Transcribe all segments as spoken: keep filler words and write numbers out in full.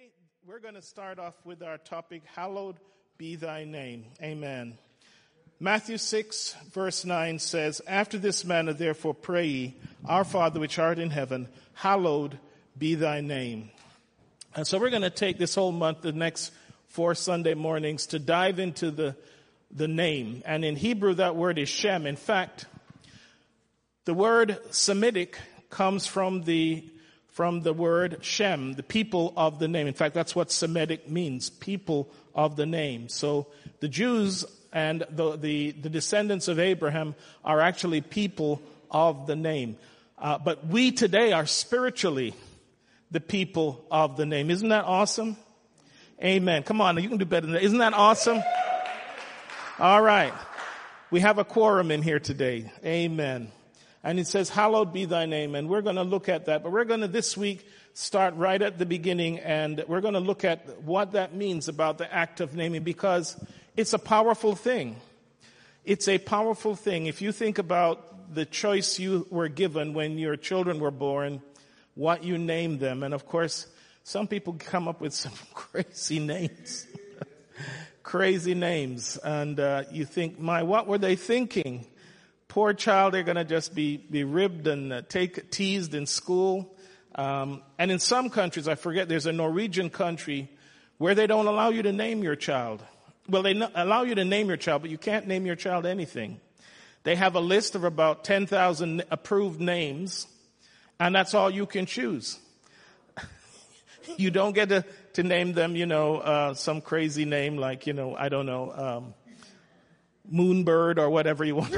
Today, we're going to start off with our topic, Hallowed be thy name. Amen. Matthew six, verse nine says, After this manner, therefore, pray ye, Our Father which art in heaven, hallowed be thy name. And so we're going to take this whole month, the next four Sunday mornings, to dive into the, the name. And in Hebrew, that word is Shem. In fact, the word Semitic comes from the from the word Shem, the people of the name. In fact, that's what Semitic means, people of the name. So the Jews and the, the, the descendants of Abraham are actually people of the name. Uh, but we today are spiritually the people of the name. Isn't that awesome? Amen. Come on, you can do better than that. Isn't that awesome? All right. We have a quorum in here today. Amen. And it says, hallowed be thy name. And we're going to look at that. But we're going to this week start right at the beginning. And we're going to look at what that means about the act of naming, because it's a powerful thing. It's a powerful thing. If you think about the choice you were given when your children were born, what you named them. And of course, some people come up with some crazy names. Crazy names. And uh, you think, my, what were they thinking? Poor child, they're going to just be, be ribbed and uh, take, teased in school. Um, and in some countries, I forget, there's a Norwegian country where they don't allow you to name your child. Well, they no, allow you to name your child, but you can't name your child anything. They have a list of about ten thousand approved names, and that's all you can choose. You don't get to, to name them, you know, uh, some crazy name like, you know, I don't know, um, Moonbird or whatever you want.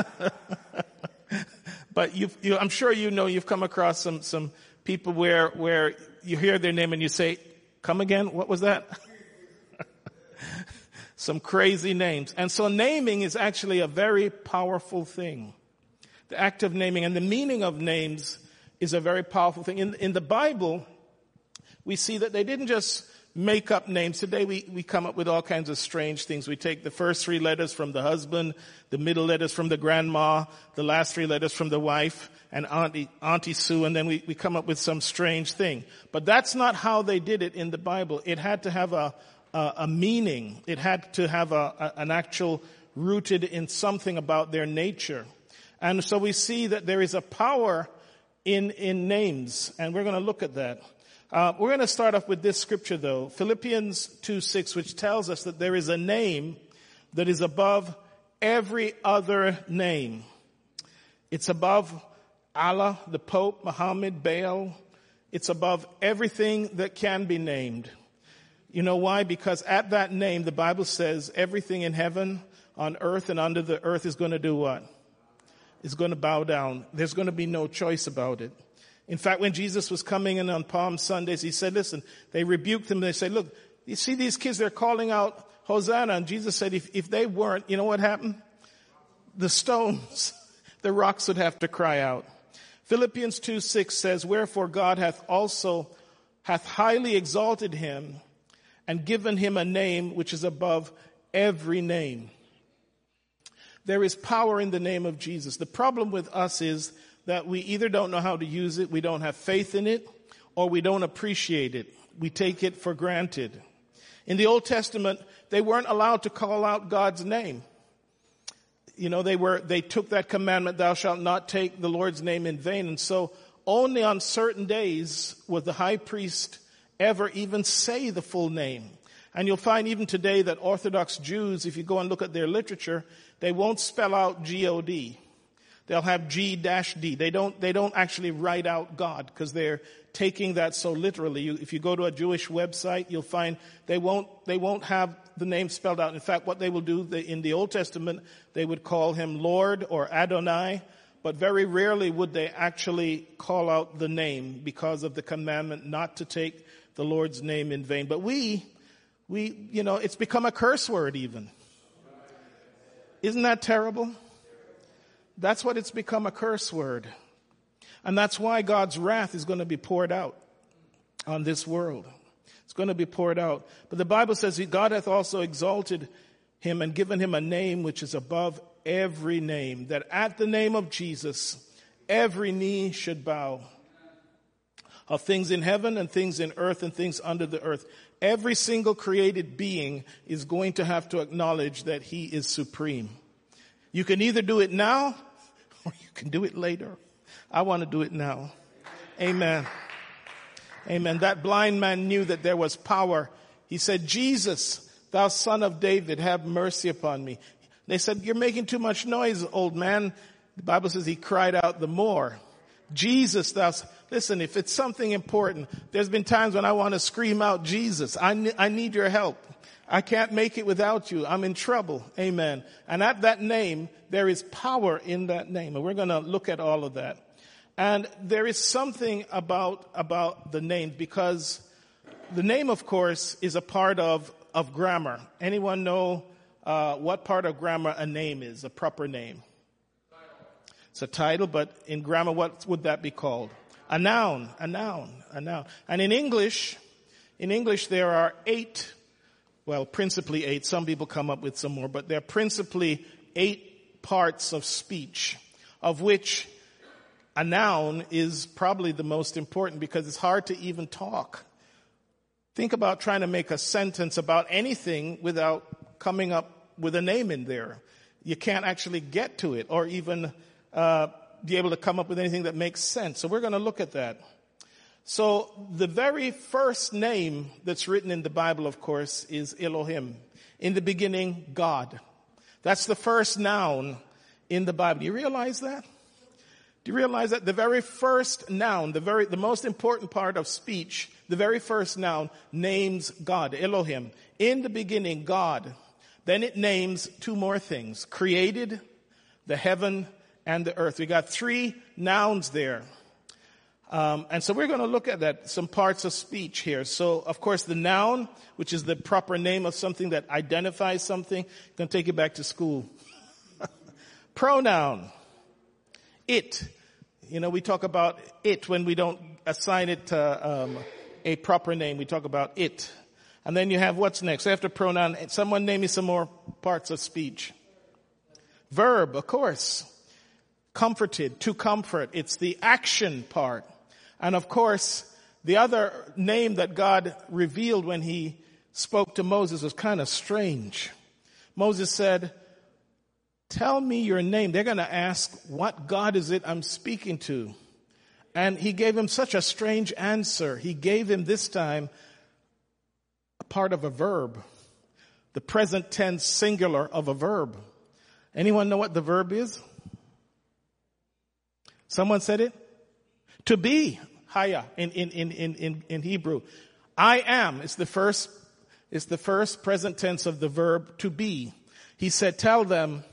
But you've, you, I'm sure you know you've come across some, some people where, where you hear their name and you say, come again? What was that? Some crazy names. And so naming is actually a very powerful thing. The act of naming and the meaning of names is a very powerful thing. In, in the Bible, we see that they didn't just make up names. Today we, we come up with all kinds of strange things. We take the first three letters from the husband, the middle letters from the grandma, the last three letters from the wife and Auntie, Auntie Sue, and then we, we come up with some strange thing. But that's not how they did it in the Bible. It had to have a, a, a meaning. It had to have a, a, an actual rooted in something about their nature. And so we see that there is a power in, in names, and we're going to look at that. Uh, we're going to start off with this scripture, though, Philippians two six, which tells us that there is a name that is above every other name. It's above Allah, the Pope, Muhammad, Baal. It's above everything that can be named. You know why? Because at that name, the Bible says everything in heaven, on earth, and under the earth is going to do what? It's going to bow down. There's going to be no choice about it. In fact, when Jesus was coming in on Palm Sundays, he said, listen, they rebuked him. They said, look, you see these kids, they're calling out Hosanna. And Jesus said, if, if they weren't, you know what happened? The stones, the rocks would have to cry out. Philippians two six says, wherefore God hath also, hath highly exalted him and given him a name which is above every name. There is power in the name of Jesus. The problem with us is that we either don't know how to use it, we don't have faith in it, or we don't appreciate it. We take it for granted. In the Old Testament, they weren't allowed to call out God's name. You know, they were, they took that commandment, thou shalt not take the Lord's name in vain. And so only on certain days would the high priest ever even say the full name. And you'll find even today that Orthodox Jews, if you go and look at their literature, they won't spell out G O D. They'll have G dash D. They don't, they don't actually write out God because they're taking that so literally. You, if you go to a Jewish website, you'll find they won't, they won't have the name spelled out. In fact, what they will do, they, in the Old Testament, they would call him Lord or Adonai, but very rarely would they actually call out the name because of the commandment not to take the Lord's name in vain. But we, we, you know, it's become a curse word even. Isn't that terrible? That's what it's become, a curse word. And that's why God's wrath is going to be poured out on this world. It's going to be poured out. But the Bible says God hath also exalted him and given him a name which is above every name, that at the name of Jesus, every knee should bow of things in heaven and things in earth and things under the earth. Every single created being is going to have to acknowledge that he is supreme. You can either do it now or you can do it later. I want to do it now. Amen. Amen. That blind man knew that there was power. He said, Jesus, thou son of David, have mercy upon me. They said, you're making too much noise, old man. The Bible says he cried out the more. Jesus, thou, listen, if it's something important, there's been times when I want to scream out, Jesus, I, ne- I need your help. I can't make it without you. I'm in trouble. Amen. And at that name, there is power in that name. And we're going to look at all of that. And there is something about, about the name, because the name, of course, is a part of, of grammar. Anyone know uh, what part of grammar a name is, a proper name? It's a title, but in grammar, what would that be called? A noun, a noun, a noun. And in English, in English, there are eight, well, principally eight. Some people come up with some more, but there are principally eight parts of speech, of which a noun is probably the most important because it's hard to even talk. Think about trying to make a sentence about anything without coming up with a name in there. You can't actually get to it or even uh be able to come up with anything that makes sense. So we're going to look at that. So the very first name that's written in the Bible, of course, is Elohim. In the beginning, God. That's the first noun in the Bible. Do you realize that? Do you realize that the very first noun, the very, the most important part of speech, the very first noun names God, Elohim. In the beginning, God. Then it names two more things. Created, the heaven, and the earth. We got three nouns there. Um, and so we're going to look at that, some parts of speech here. So, of course, the noun, which is the proper name of something that identifies something, I'm going to take you back to school. Pronoun. It. You know, we talk about it when we don't assign it to um, a proper name. We talk about it. And then you have what's next? After pronoun, someone name me some more parts of speech. Verb, of course. Comforted, to comfort. It's the action part. And of course, the other name that God revealed when he spoke to Moses was kind of strange. Moses said, tell me your name. They're going to ask, what God is it I'm speaking to? And he gave him such a strange answer. He gave him this time a part of a verb. The present tense singular of a verb. Anyone know what the verb is? Someone said it? To be. Haya in, in, in, in, in Hebrew. I am is the first, is the first present tense of the verb to be. He said, tell them,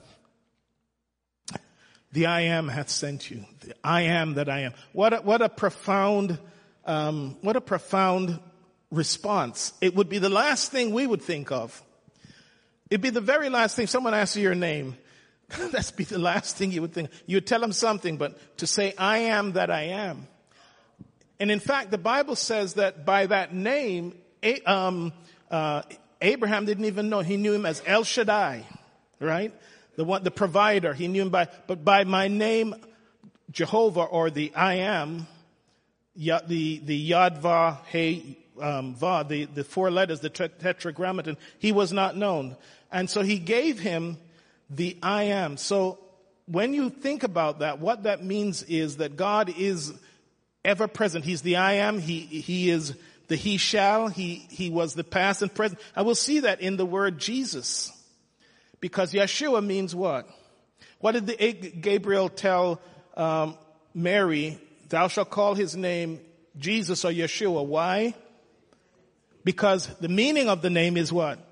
the I am hath sent you. The I am that I am. What a, what a profound, um, what a profound response. It would be the last thing we would think of. It'd be the very last thing someone asks you your name. That's be the last thing you would think. You would tell them something, but to say, I am that I am. And in fact, the Bible says that by that name, um, uh, Abraham didn't even know. He knew him as El Shaddai, right? The one, the provider. He knew him by, but by my name, Jehovah, or the I am, the, the Yad Va, He, um, Va, the, the four letters, the tetragrammaton, he was not known. And so he gave him the I am. So when you think about that, what that means is that God is ever present. He's the I am. He, he is the he shall. He, he was the past and present. I will see that in the word Jesus. Because Yeshua means what? What did the Gabriel tell um, Mary? Thou shalt call his name Jesus or Yeshua. Why? Because the meaning of the name is what?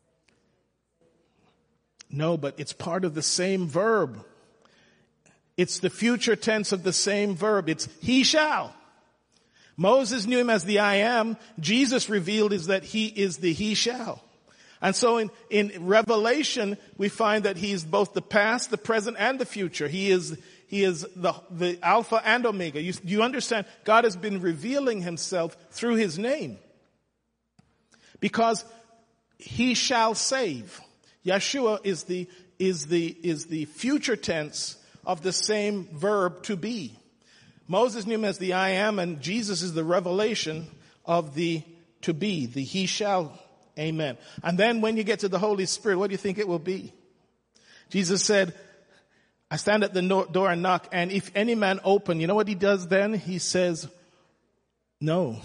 No, but it's part of the same verb. It's the future tense of the same verb. It's he shall. Moses knew him as the I am. Jesus revealed is that he is the he shall. And so in, in Revelation, we find that he's both the past, the present, and the future. He is, he is the, the Alpha and Omega. You, you understand? God has been revealing himself through his name. Because he shall save. Yeshua is the, is the, is the future tense of the same verb to be. Moses knew him as the I am, and Jesus is the revelation of the to be, the he shall. Amen. And then when you get to the Holy Spirit, what do you think it will be? Jesus said, I stand at the no- door and knock, and if any man open, you know what he does then? He says, no.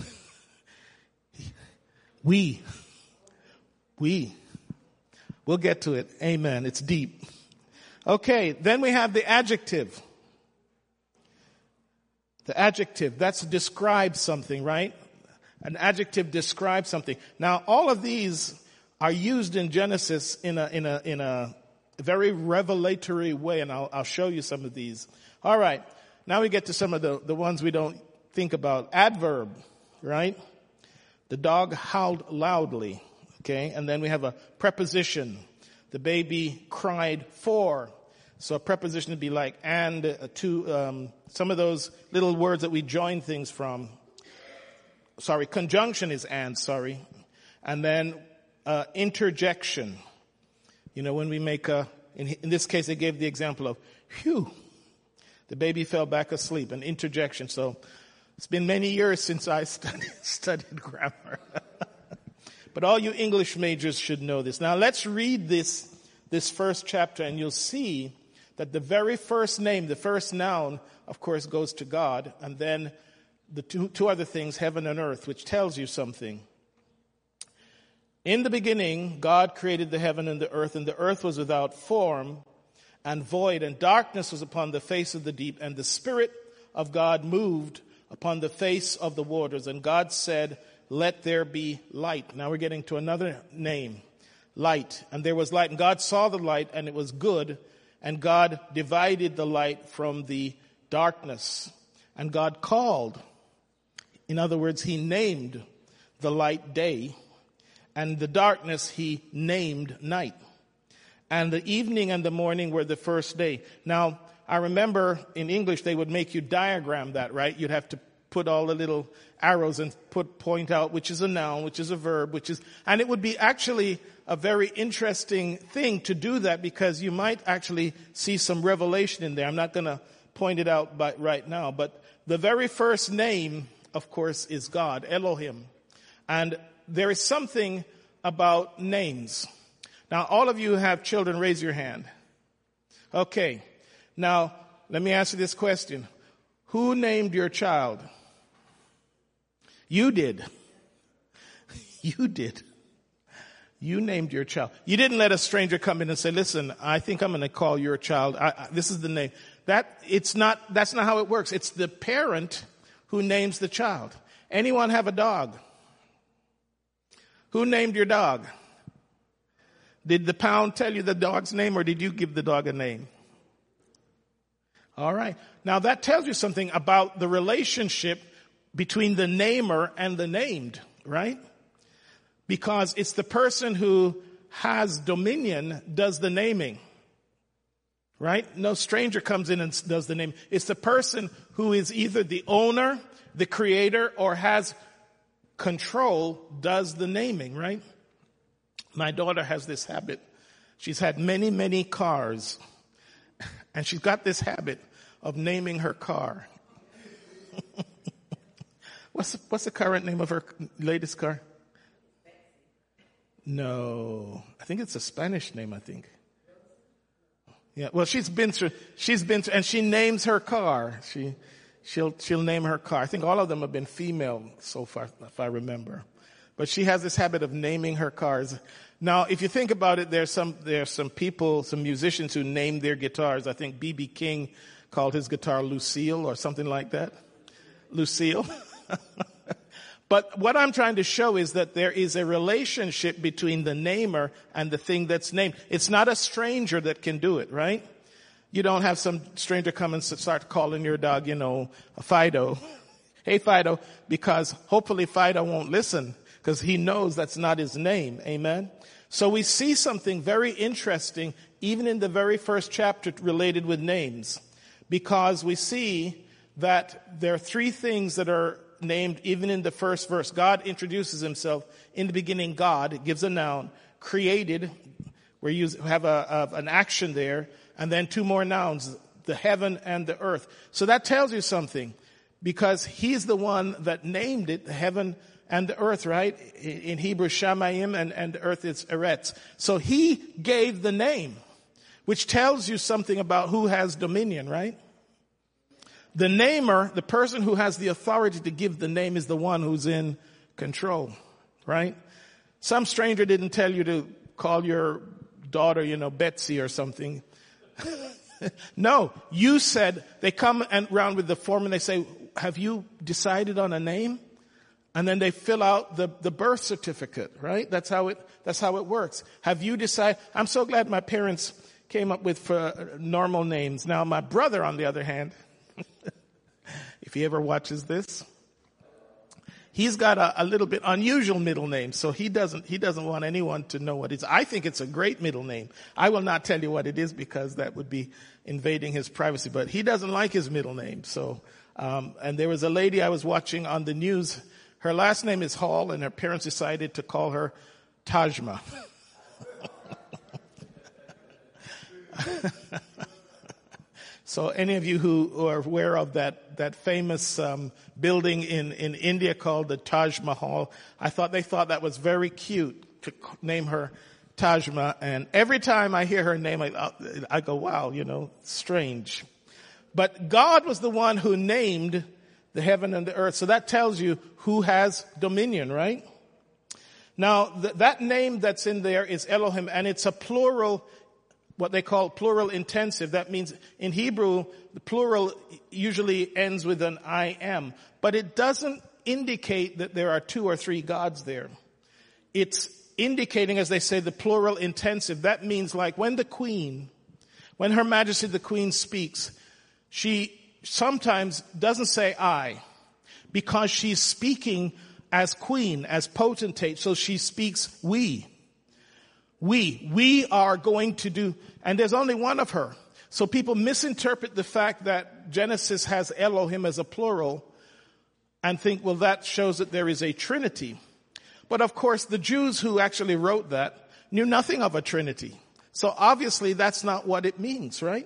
We. We. We'll get to it. Amen. It's deep. Okay, then we have the adjective. The adjective, that's to describe something, right? An adjective describes something. Now, all of these are used in Genesis in a in a in a very revelatory way, and I'll I'll show you some of these. All right. Now we get to some of the, the ones we don't think about. Adverb, right? The dog howled loudly. Okay, and then we have a preposition. The baby cried for. So a preposition would be like and, uh, to, um, some of those little words that we join things from. Sorry, conjunction is and, sorry. And then, uh, interjection. You know, when we make a, in, in this case, they gave the example of, phew, the baby fell back asleep, an interjection. So it's been many years since I studied, studied grammar. But all you English majors should know this. Now let's read this, this first chapter, and you'll see that the very first name, the first noun, of course, goes to God, and then the two, two other things, heaven and earth, which tells you something. In the beginning, God created the heaven and the earth, and the earth was without form and void, and darkness was upon the face of the deep, and the Spirit of God moved upon the face of the waters. And God said, let there be light. Now we're getting to another name, light. And there was light, and God saw the light, and it was good, and God divided the light from the darkness. And God called, in other words, he named the light day, and the darkness he named night. And the evening and the morning were the first day. Now, I remember in English they would make you diagram that, right? You'd have to put all the little arrows and put point out which is a noun, which is a verb, which is, and it would be actually a very interesting thing to do that, because you might actually see some revelation in there. I'm not going to point it out by, right now, but the very first name, of course, is God, Elohim. And there is something about names. Now, all of you who have children, raise your hand. Okay. Now, let me ask you this question. Who named your child? You did. You did. You named your child. You didn't let a stranger come in and say, listen, I think I'm going to call your child. I, I, this is the name. That, it's not, that's not how it works. It's the parent who names the child. Anyone have a dog? Who named your dog? Did the pound tell you the dog's name, or did you give the dog a name? All right. Now that tells you something about the relationship between the namer and the named, right? Because it's the person who has dominion does the naming, right? No stranger comes in and does the name. It's the person who is either the owner, the creator, or has control does the naming, right? My daughter has this habit. She's had many, many cars, and she's got this habit of naming her car. What's the, what's the current name of her latest car? No, I think it's a Spanish name, I think. Yeah, well, she's been through, she's been through, and she names her car. She, she'll, she'll name her car. I think all of them have been female so far, if I remember. But she has this habit of naming her cars. Now, if you think about it, there's some, there's some people, some musicians who name their guitars. I think B B King called his guitar Lucille or something like that. Lucille. But what I'm trying to show is that there is a relationship between the namer and the thing that's named. It's not a stranger that can do it, right? You don't have some stranger come and start calling your dog, you know, Fido. Hey, Fido, because hopefully Fido won't listen, because he knows that's not his name. Amen. So we see something very interesting, even in the very first chapter related with names, because we see that there are three things that are named even in the first verse. God introduces himself. In the beginning, God gives a noun, created, where you have a, a, an action there, and then two more nouns, the heaven and the earth. So that tells you something. because he's the one that named it, the heaven and the earth, right? In Hebrew, Shamayim, and, and the earth is Eretz. So he gave the name, which tells you something about who has dominion, right? The namer, the person who has the authority to give the name, is the one who's in control, right? Some stranger didn't tell you to call your daughter, you know, Betsy or something. No, you said, they come and around with the form and they say, have you decided on a name? And then they fill out the, the birth certificate, right? That's how it, that's how it works. Have you decided? I'm so glad my parents came up with for normal names. Now my brother, on the other hand, if he ever watches this, he's got a, a little bit unusual middle name, so he doesn't, he doesn't want anyone to know what it is. I think it's a great middle name. I will not tell you what it is because that would be invading his privacy, but he doesn't like his middle name. So, um, and there was a lady I was watching on the news. Her last name is Hall, and her parents decided to call her Tajma. So any of you who are aware of that, that famous um, building in, in India called the Taj Mahal, I thought they thought that was very cute to name her Tajma. And every time I hear her name, I, I go, wow, you know, strange. But God was the one who named the heaven and the earth. So that tells you who has dominion, right? Now, th- that name that's in there is Elohim, and it's a plural, what they call plural intensive. That means in Hebrew, the plural usually ends with an I am. But it doesn't indicate that there are two or three gods there. It's indicating, as they say, the plural intensive. That means like when the queen, when Her Majesty the Queen speaks, she sometimes doesn't say I, because she's speaking as queen, as potentate, so she speaks we. We, we are going to do, and there's only one of her. So people misinterpret the fact that Genesis has Elohim as a plural and think, well, that shows that there is a trinity. But of course, the Jews who actually wrote that knew nothing of a trinity. So obviously that's not what it means, right?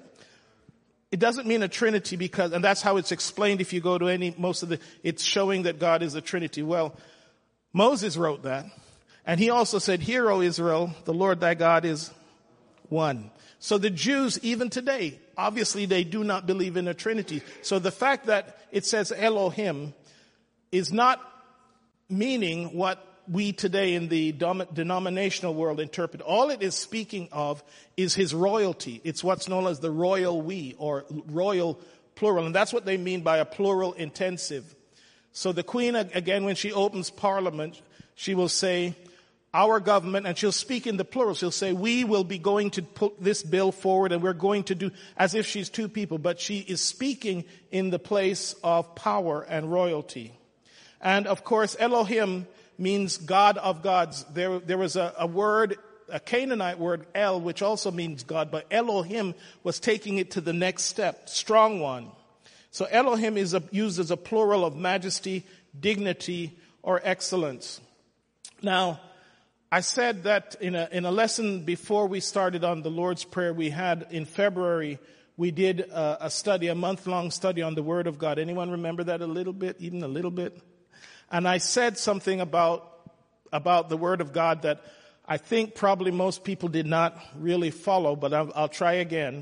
It doesn't mean a trinity because, and that's how it's explained if you go to any, most of the, it's showing that God is a trinity. Well, Moses wrote that. And he also said, hear, O Israel, the Lord thy God is one. So the Jews, even today, obviously they do not believe in a trinity. So the fact that it says Elohim is not meaning what we today in the dom- denominational world interpret. All it is speaking of is his royalty. It's what's known as the royal we, or royal plural. And that's what they mean by a plural intensive. So the queen, again, when she opens parliament, she will say, our government, and she'll speak in the plural. She'll say, we will be going to put this bill forward, and we're going to do, as if she's two people, but she is speaking in the place of power and royalty. And of course, Elohim means God of gods. There, there was a, a word, a Canaanite word, El, which also means God, but Elohim was taking it to the next step, strong one. So Elohim is a, used as a plural of majesty, dignity, or excellence. Now, I said that in a, in a lesson before we started on the Lord's Prayer we had in February, we did a, a study, a month-long study on the Word of God. Anyone remember that a little bit, even a little bit? And I said something about, about the Word of God that I think probably most people did not really follow, but I'll, I'll try again.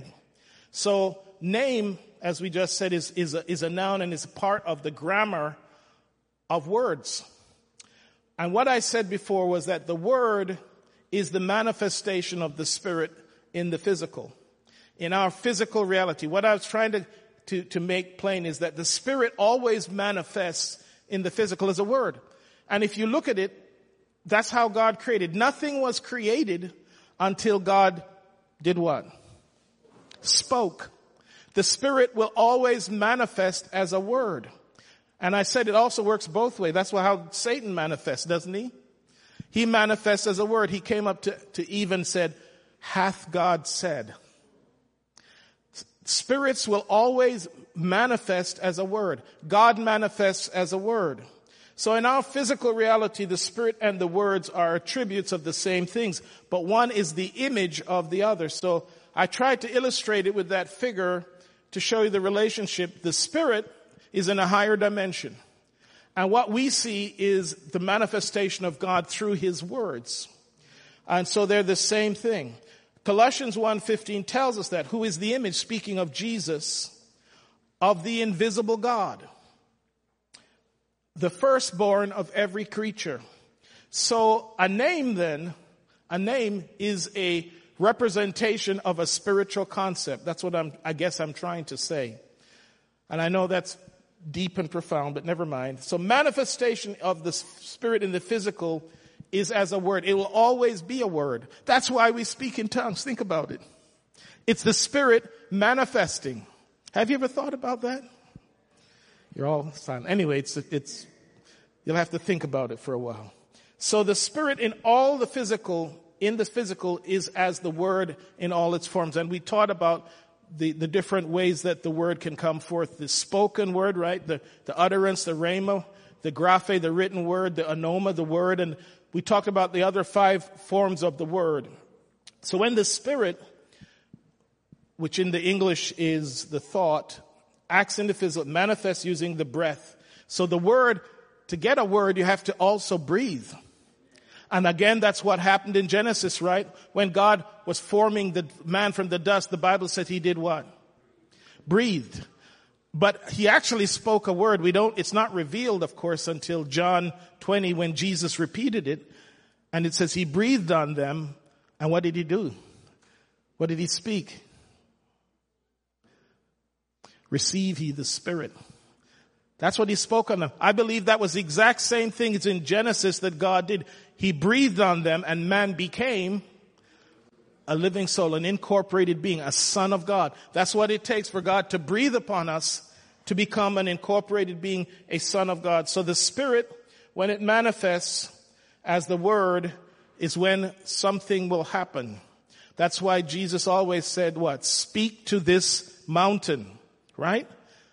So name, as we just said, is, is a, is a noun and is a part of the grammar of words. And what I said before was that the Word is the manifestation of the Spirit in the physical, in our physical reality. What I was trying to, to, to make plain is that the Spirit always manifests in the physical as a word. And if you look at it, that's how God created. Nothing was created until God did what? Spoke. The Spirit will always manifest as a word. And I said it also works both ways. That's how Satan manifests, doesn't he? He manifests as a word. He came up to, to Eve and said, hath God said. Spirits will always manifest as a word. God manifests as a word. So in our physical reality, the Spirit and the words are attributes of the same things, but one is the image of the other. So I tried to illustrate it with that figure to show you the relationship. The Spirit is in a higher dimension. And what we see is the manifestation of God through his words. And so they're the same thing. Colossians one fifteen tells us that, who is the image, speaking of Jesus, of the invisible God, the firstborn of every creature. So a name then, a name is a representation of a spiritual concept. That's what I'm, I guess I'm trying to say. And I know that's deep and profound, but never mind. So manifestation of the spirit in the physical is as a word. It will always be a word. That's why we speak in tongues. Think about it. It's the spirit manifesting. Have you ever thought about that? You're all silent. Anyway, it's, it's, you'll have to think about it for a while. So the spirit in all the physical, in the physical is as the word in all its forms. And we taught about the, the different ways that the word can come forth. The spoken word, right? The, the utterance, the rhema, the graphe, the written word, the anoma, the word. And we talked about the other five forms of the word. So when the spirit, which in the English is the thought, acts in the physical, manifests using the breath. So the word, to get a word, you have to also breathe. And again, that's what happened in Genesis, right? When God was forming the man from the dust, the Bible said he did what? Breathed. But he actually spoke a word. We don't, it's not revealed, of course, until John twenty when Jesus repeated it. And it says he breathed on them. And what did he do? What did he speak? Receive ye the Spirit. That's what he spoke on them. I believe that was the exact same thing as in Genesis that God did. He breathed on them and man became a living soul, an incorporated being, a son of God. That's what it takes for God to breathe upon us to become an incorporated being, a son of God. So the Spirit, when it manifests as the Word, is when something will happen. That's why Jesus always said what? Speak to this mountain, right?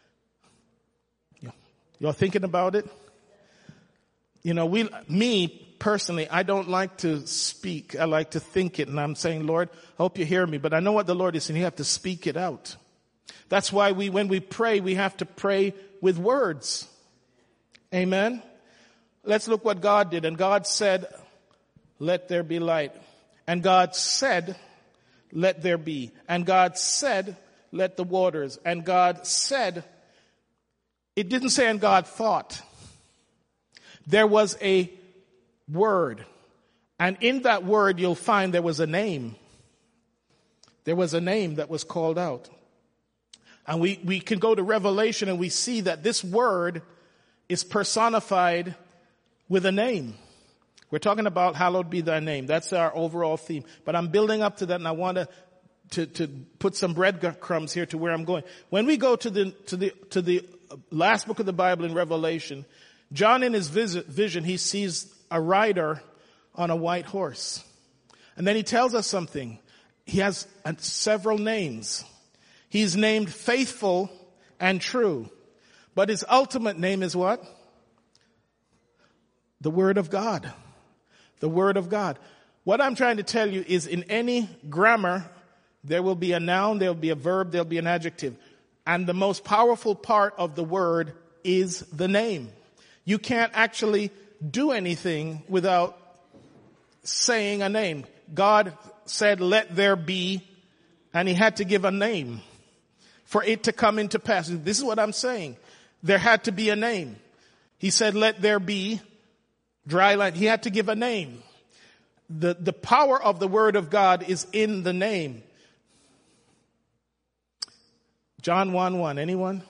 You're thinking about it? You know, we, me personally, I don't like to speak. I like to think it. And I'm saying, Lord, I hope you hear me. But I know what the Lord is saying. You have to speak it out. That's why we, when we pray, we have to pray with words. Amen. Let's look what God did. And God said, let there be light. And God said, let there be. And God said, let the waters. And God said, it didn't say, and God thought. There was a word. And in that word, you'll find there was a name. There was a name that was called out. And we, we can go to Revelation and we see that this word is personified with a name. We're talking about hallowed be thy name. That's our overall theme. But I'm building up to that and I want to to, to put some breadcrumbs here to where I'm going. When we go to the, to the, to the last book of the Bible in Revelation, John in his visit, vision, he sees a rider on a white horse. And then he tells us something. He has uh, several names. He's named Faithful and True. But his ultimate name is what? The Word of God. The Word of God. What I'm trying to tell you is in any grammar, there will be a noun, there will be a verb, there will be an adjective. And the most powerful part of the word is the name. You can't actually do anything without saying a name. God said, let there be, and he had to give a name for it to come into pass. This is what I'm saying. There had to be a name. He said, let there be dry land. He had to give a name. The, the power of the Word of God is in the name. John one one. Anyone?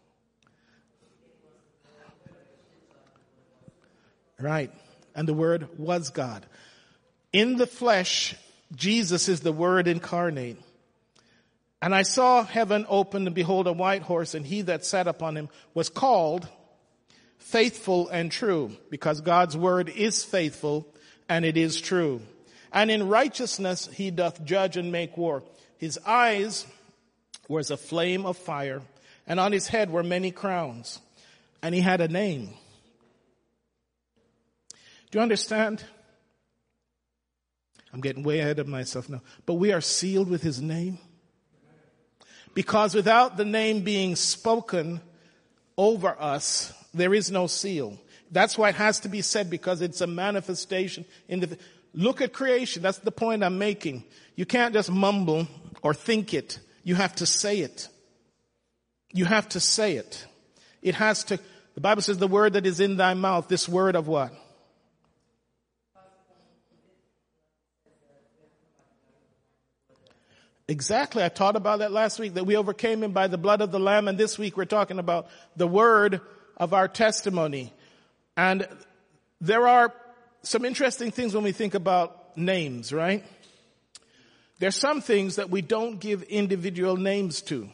Right. And the Word was God. In the flesh, Jesus is the Word incarnate. And I saw heaven open, and behold, a white horse, and he that sat upon him was called Faithful and True, because God's Word is faithful and it is true. And in righteousness he doth judge and make war. His eyes were as a flame of fire, and on his head were many crowns, and he had a name. Do you understand? I'm getting way ahead of myself now. But we are sealed with his name. Because without the name being spoken, over us, there is no seal. That's why it has to be said, because it's a manifestation in the, look at creation. That's the point I'm making. You can't just mumble or think it. You have to say it. You have to say it. It has to, the Bible says the word that is in thy mouth, this word of what? Exactly. I taught about that last week, that we overcame him by the blood of the Lamb. And this week we're talking about the word of our testimony. And there are some interesting things when we think about names, right? There's some things that we don't give individual names to.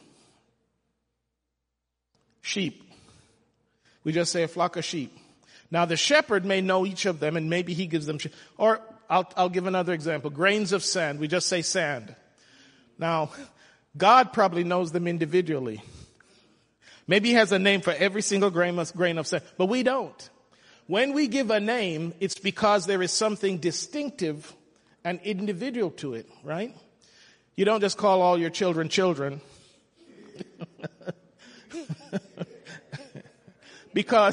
Sheep. We just say a flock of sheep. Now the shepherd may know each of them, and maybe he gives them, sh- or I'll, I'll give another example. Grains of sand. We just say sand. Now, God probably knows them individually. Maybe he has a name for every single grain of, grain of sand, but we don't. When we give a name, it's because there is something distinctive and individual to it, right? You don't just call all your children children. Because,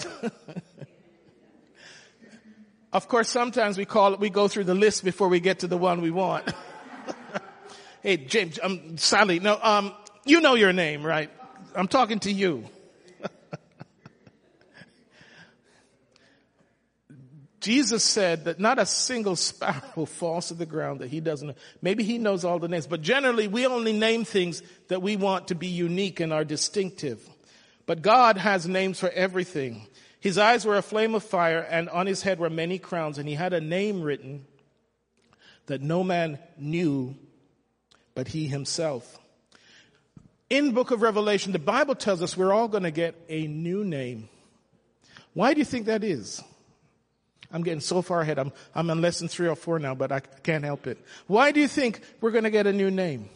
of course, sometimes we call it, we go through the list before we get to the one we want. Hey, James, um, Sally, no, um, you know your name, right? I'm talking to you. Jesus said that not a single sparrow falls to the ground that he doesn't know. Maybe he knows all the names, but generally we only name things that we want to be unique and are distinctive. But God has names for everything. His eyes were a flame of fire, and on his head were many crowns, and he had a name written that no man knew but he himself. In the book of Revelation, the Bible tells us we're all going to get a new name. Why do you think that is? I'm getting so far ahead. I'm, I'm on lesson three or four now, but I can't help it. Why do you think we're going to get a new name?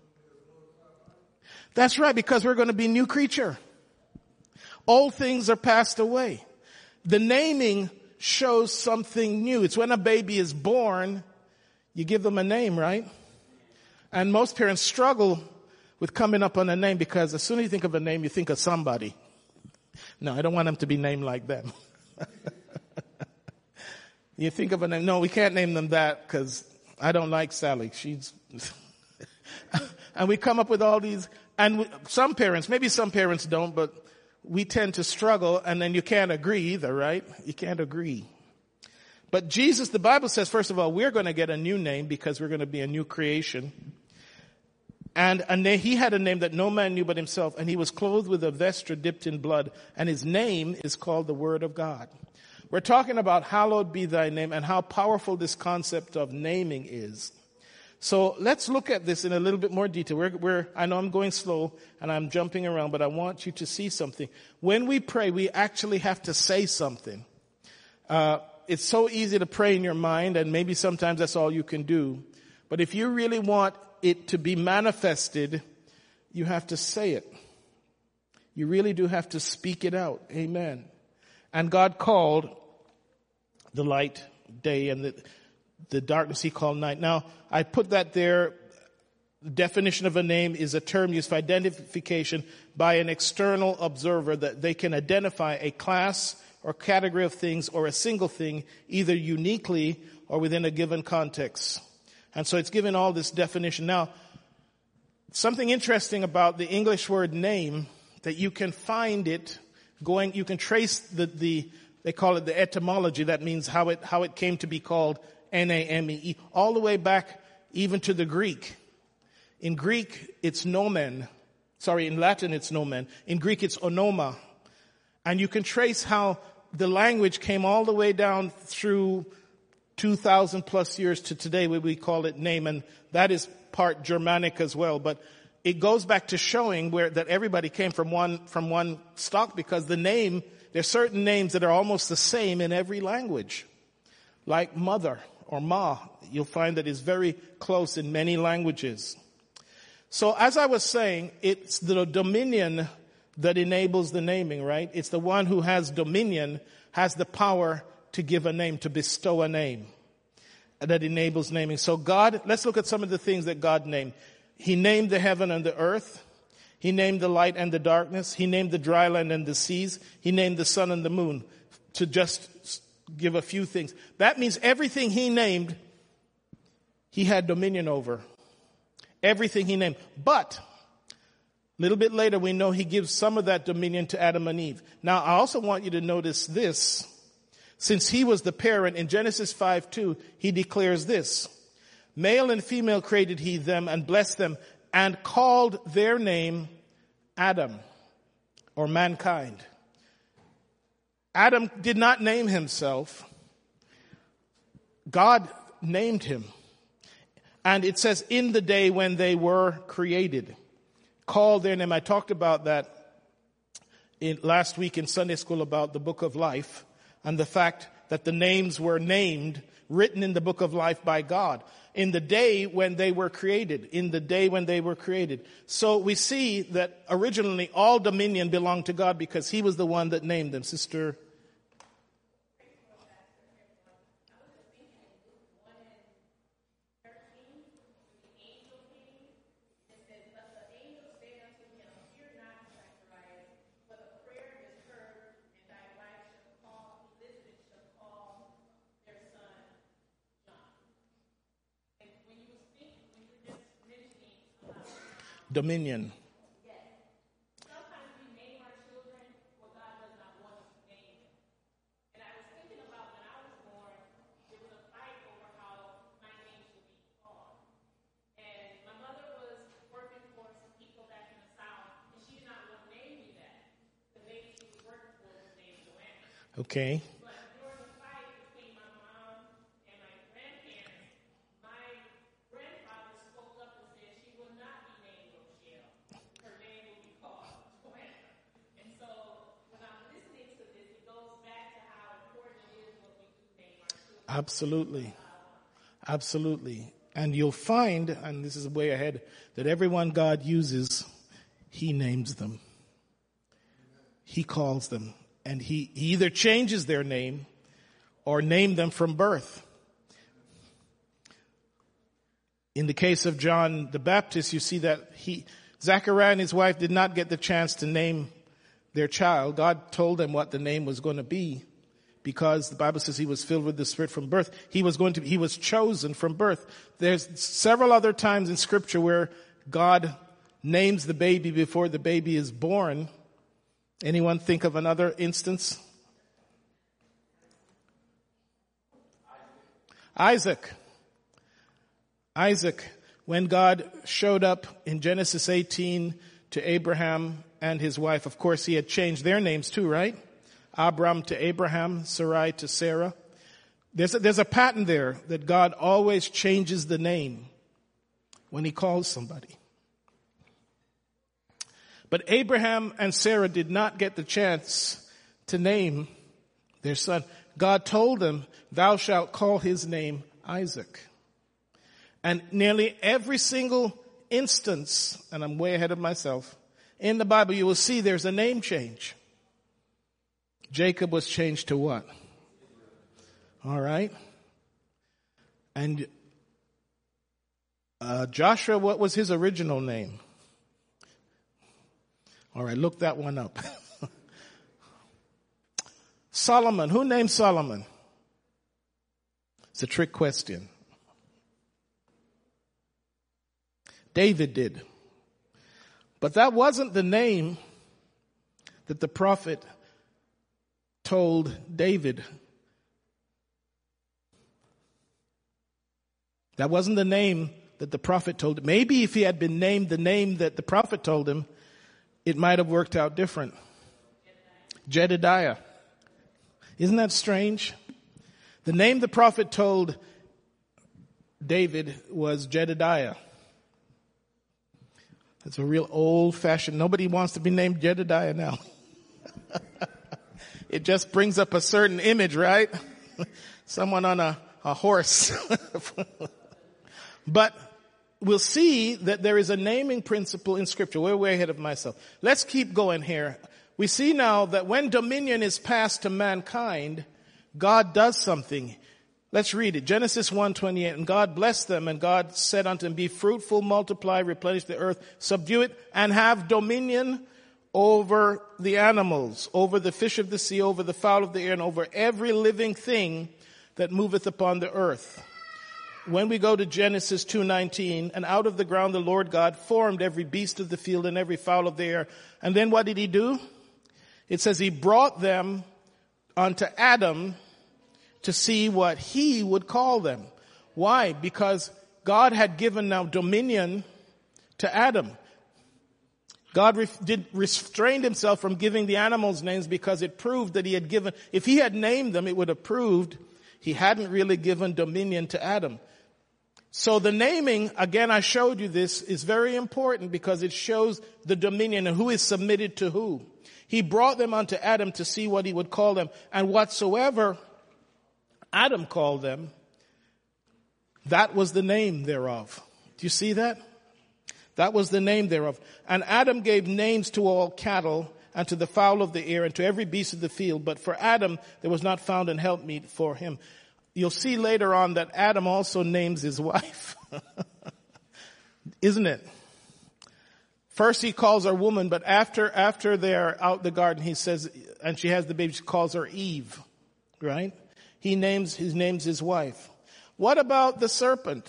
That's right, because we're going to be a new creature. Old things are passed away. The naming shows something new. It's when a baby is born, you give them a name, right? And most parents struggle with coming up on a name because as soon as you think of a name, you think of somebody. No, I don't want them to be named like them. You think of a name. No, we can't name them that because I don't like Sally. She's, and we come up with all these, and we, some parents, maybe some parents don't, but we tend to struggle, and then you can't agree either, right? You can't agree. But Jesus, the Bible says, first of all, we're going to get a new name because we're going to be a new creation. And a na- he had a name that no man knew but himself, and he was clothed with a vesture dipped in blood, and his name is called the Word of God. We're talking about hallowed be thy name and how powerful this concept of naming is. So let's look at this in a little bit more detail. We're, we're, I know I'm going slow and I'm jumping around, but I want you to see something. When we pray, we actually have to say something. Uh, it's so easy to pray in your mind, and maybe sometimes that's all you can do. But if you really want it to be manifested, you have to say it. You really do have to speak it out. Amen. And God called the light day, and the, the darkness he called night. Now, I put that there. The definition of a name is a term used for identification by an external observer that they can identify a class or category of things or a single thing either uniquely or within a given context. And so it's given all this definition. Now, something interesting about the English word name, that you can find it going, you can trace the, the they call it the etymology. That means how it, how it came to be called N A M E E, all the way back even to the Greek. In Greek, it's nomen. Sorry, in Latin, it's nomen. In Greek, it's onoma. And you can trace how the language came all the way down through two thousand plus years to today, where we call it name. And that is part Germanic as well. But it goes back to showing where that everybody came from one, from one stock, because the name, there's certain names that are almost the same in every language. Like mother or ma, you'll find that is very close in many languages. So as I was saying, it's the dominion that enables the naming, right? It's the one who has dominion, has the power to give a name, to bestow a name, that enables naming. So God, let's look at some of the things that God named. He named the heaven and the earth. He named the light and the darkness. He named the dry land and the seas. He named the sun and the moon, to just give a few things. That means everything he named, he had dominion over. Everything he named. But a little bit later, we know he gives some of that dominion to Adam and Eve. Now, I also want you to notice this. Since he was the parent, in Genesis five two, he declares this: male and female created he them and blessed them and called their name Adam, or mankind. Adam did not name himself. God named him. And it says, in the day when they were created, called their name. I talked about that in, last week in Sunday school about the book of life and the fact that the names were named, written in the book of life by God. In the day when they were created. In the day when they were created. So we see that originally all dominion belonged to God because he was the one that named them. Sister dominion. Yes. Sometimes we name our children what God does not want us to name them. And I was thinking about when I was born, there was a fight over how my name should be called. And my mother was working for some people back in the South, and she did not want to name me that. The lady she was working for was named Joanna. Okay. Absolutely. Absolutely. And you'll find, and this is way ahead, that everyone God uses, he names them. He calls them. And he, he either changes their name or named them from birth. In the case of John the Baptist, you see that he, Zechariah and his wife did not get the chance to name their child. God told them what the name was going to be. Because the Bible says he was filled with the Spirit from birth. He was going to, he was chosen from birth. There's several other times in Scripture where God names the baby before the baby is born. Anyone think of another instance? Isaac. Isaac. When God showed up in Genesis eighteen to Abraham and his wife, of course he had changed their names too, right? Abram to Abraham, Sarai to Sarah. There's a, there's a pattern there that God always changes the name when he calls somebody. But Abraham and Sarah did not get the chance to name their son. God told them, thou shalt call his name Isaac. And nearly every single instance, and I'm way ahead of myself, in the Bible you will see there's a name change. Jacob was changed to what? All right. And uh, Joshua, what was his original name? All right, look that one up. Solomon. Who named Solomon? It's a trick question. David did. But that wasn't the name that the prophet told David. That wasn't the name that the prophet told him. Maybe if he had been named the name that the prophet told him, it might have worked out different. Jedediah. Isn't that strange? The name the prophet told David was Jedediah. That's a real old-fashioned, nobody wants to be named Jedediah now. It just brings up a certain image, right? Someone on a, a horse. But we'll see that there is a naming principle in Scripture. We're way ahead of myself. Let's keep going here. We see now that when dominion is passed to mankind, God does something. Let's read it. Genesis one twenty-eight. And God blessed them, and God said unto them, be fruitful, multiply, replenish the earth, subdue it, and have dominion over the animals, over the fish of the sea, over the fowl of the air, and over every living thing that moveth upon the earth. When we go to Genesis two nineteen, and out of the ground the Lord God formed every beast of the field and every fowl of the air. And then what did he do? It says he brought them unto Adam to see what he would call them. Why? Because God had given now dominion to Adam. God re- did restrained himself from giving the animals names because it proved that he had given, if he had named them, it would have proved he hadn't really given dominion to Adam. So the naming, again, I showed you this, is very important because it shows the dominion and who is submitted to who. He brought them unto Adam to see what he would call them. And whatsoever Adam called them, that was the name thereof. Do you see that? That was the name thereof. And Adam gave names to all cattle and to the fowl of the air and to every beast of the field. But for Adam, there was not found an helpmeet for him. You'll see later on that Adam also names his wife. Isn't it? First he calls her woman, but after, after they're out the garden, he says, and she has the baby, she calls her Eve. Right? He names, he names his wife. What about the serpent?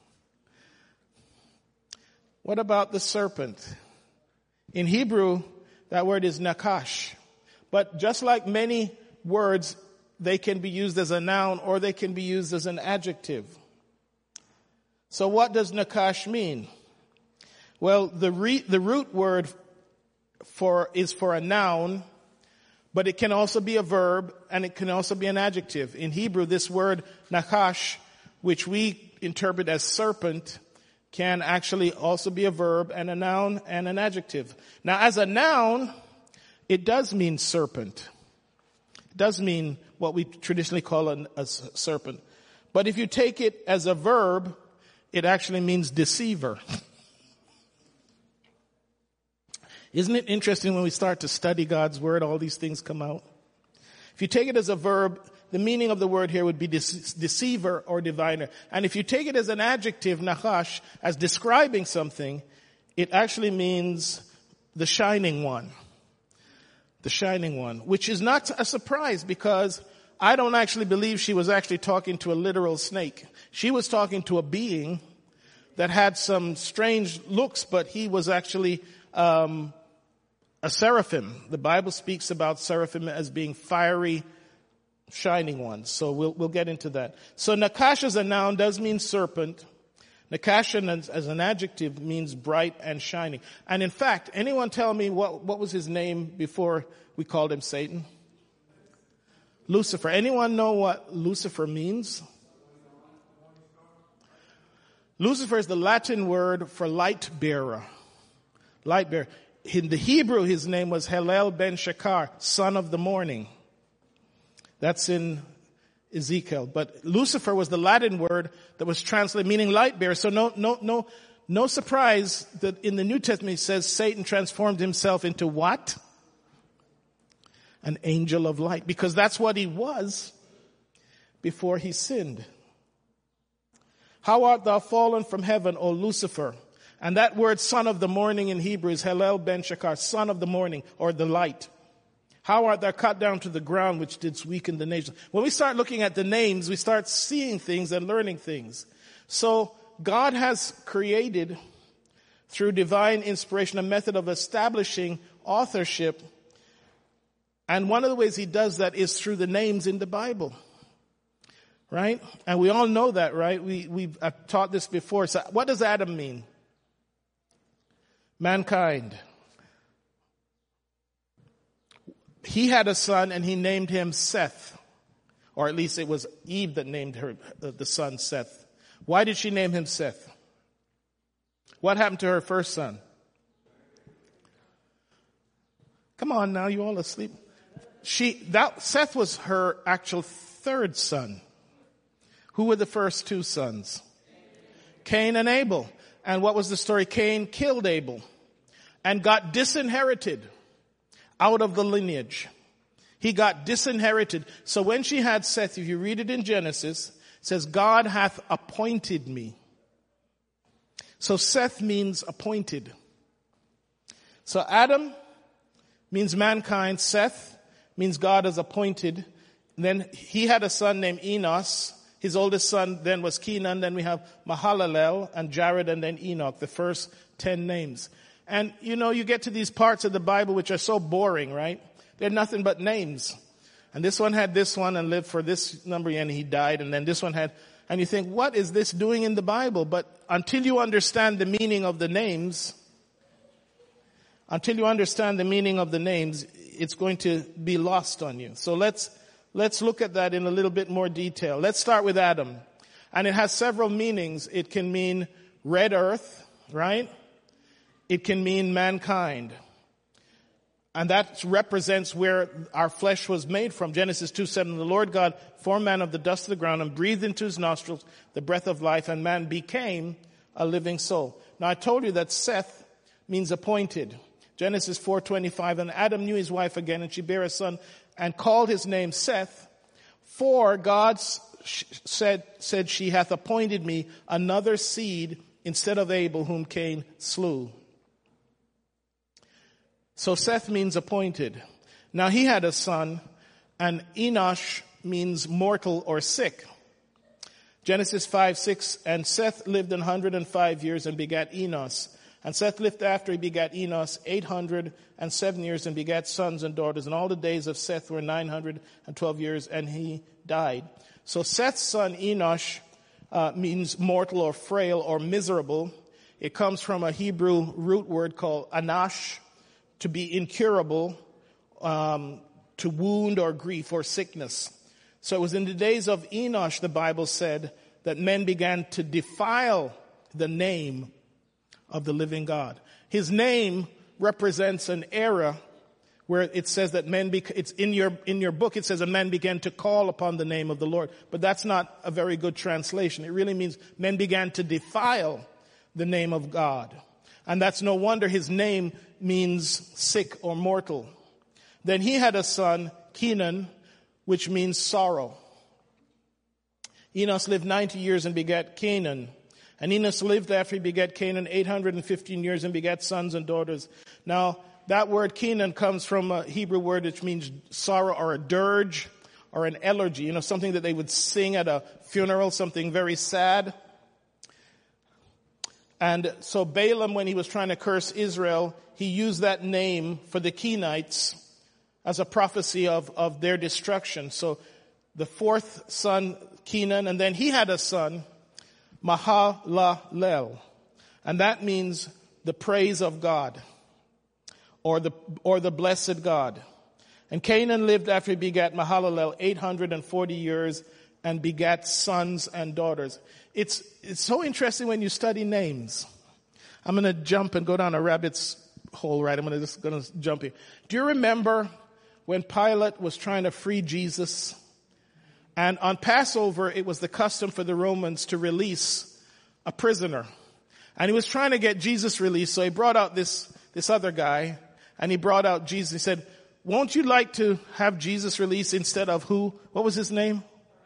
What about the serpent? In Hebrew, that word is nakash. But just like many words, they can be used as a noun or they can be used as an adjective. So what does nakash mean? Well, the re, the root word for is for a noun, but it can also be a verb and it can also be an adjective. In Hebrew, this word nakash, which we interpret as serpent, can actually also be a verb and a noun and an adjective. Now, as a noun, it does mean serpent. It does mean what we traditionally call a, a serpent. But if you take it as a verb, it actually means deceiver. Isn't it interesting when we start to study God's word, all these things come out? If you take it as a verb, the meaning of the word here would be dece- deceiver or diviner. And if you take it as an adjective, nachash, as describing something, it actually means the shining one. The shining one, which is not a surprise because I don't actually believe she was actually talking to a literal snake. She was talking to a being that had some strange looks, but he was actually um, a seraphim. The Bible speaks about seraphim as being fiery, shining ones. So we'll we'll get into that. So nakash as a noun does mean serpent. Nakash as an adjective means bright and shining. And in fact, anyone tell me what, what was his name before we called him Satan? Lucifer. Anyone know what Lucifer means? Lucifer is the Latin word for light bearer. Light bearer. In the Hebrew, his name was Hillel ben Shakar, son of the morning. That's in Ezekiel. But Lucifer was the Latin word that was translated meaning light bearer. So no, no, no, no surprise that in the New Testament it says Satan transformed himself into what? An angel of light. Because that's what he was before he sinned. How art thou fallen from heaven, O Lucifer? And that word son of the morning in Hebrew is Hillel ben Shakar, son of the morning or the light. How art thou cut down to the ground, which didst weaken the nation? When we start looking at the names, we start seeing things and learning things. So God has created, through divine inspiration, a method of establishing authorship. And one of the ways he does that is through the names in the Bible. Right? And we all know that, right? We, we've I've taught this before. So what does Adam mean? Mankind. He had a son and he named him Seth. Or at least it was Eve that named her, uh, the son Seth. Why did she name him Seth? What happened to her first son? Come on now, you all asleep. She, that, Seth was her actual third son. Who were the first two sons? Cain and Abel. And what was the story? Cain killed Abel and got disinherited out of the lineage. He got disinherited. So when she had Seth, if you read it in Genesis, says, God hath appointed me. So Seth means appointed. So Adam means mankind. Seth means God has appointed. And then he had a son named Enos. His oldest son then was Kenan. Then we have Mahalalel and Jared and then Enoch, the first ten names. And, you know, you get to these parts of the Bible which are so boring, right? They're nothing but names. And this one had this one and lived for this number and he died. And then this one had, and you think, what is this doing in the Bible? But until you understand the meaning of the names, until you understand the meaning of the names, it's going to be lost on you. So let's, let's look at that in a little bit more detail. Let's start with Adam. And it has several meanings. It can mean red earth, right? It can mean mankind. And that represents where our flesh was made from. Genesis two seven, the Lord God formed man of the dust of the ground and breathed into his nostrils the breath of life, and man became a living soul. Now I told you that Seth means appointed. Genesis four twenty-five, and Adam knew his wife again, and she bare a son and called his name Seth, for God said, said, she hath appointed me another seed instead of Abel, whom Cain slew. So Seth means appointed. Now he had a son, and Enosh means mortal or sick. Genesis five six, and Seth lived an hundred and five years and begat Enos. And Seth lived after he begat Enos eight hundred and seven years and begat sons and daughters. And all the days of Seth were nine hundred and twelve years, and he died. So Seth's son Enosh uh, means mortal or frail or miserable. It comes from a Hebrew root word called anash, to be incurable, um, to wound or grief or sickness. So it was in the days of Enosh, the Bible said, that men began to defile the name of the living God. His name represents an era where it says that men, bec- it's in your, in your book, it says a man began to call upon the name of the Lord. But that's not a very good translation. It really means men began to defile the name of God. And that's no wonder his name means sick or mortal. Then he had a son, Kenan, which means sorrow. Enos lived ninety years and begat Canaan. And Enos lived after he begat Canaan eight hundred fifteen years and begat sons and daughters. Now, that word Canaan comes from a Hebrew word which means sorrow or a dirge or an elegy. You know, something that they would sing at a funeral, something very sad. And so Balaam, when he was trying to curse Israel, he used that name for the Kenites as a prophecy of, of their destruction. So the fourth son, Kenan, and then he had a son, Mahalalel. And that means the praise of God, or the, or the blessed God. And Canaan lived after he begat Mahalalel eight hundred forty years and begat sons and daughters. It's, it's so interesting when you study names. I'm going to jump and go down a rabbit's hole, right? I'm going to just going to jump here. Do you remember when Pilate was trying to free Jesus? And on Passover, it was the custom for the Romans to release a prisoner. And he was trying to get Jesus released, so he brought out this, this other guy, and he brought out Jesus. He said, won't you like to have Jesus released instead of who? What was his name?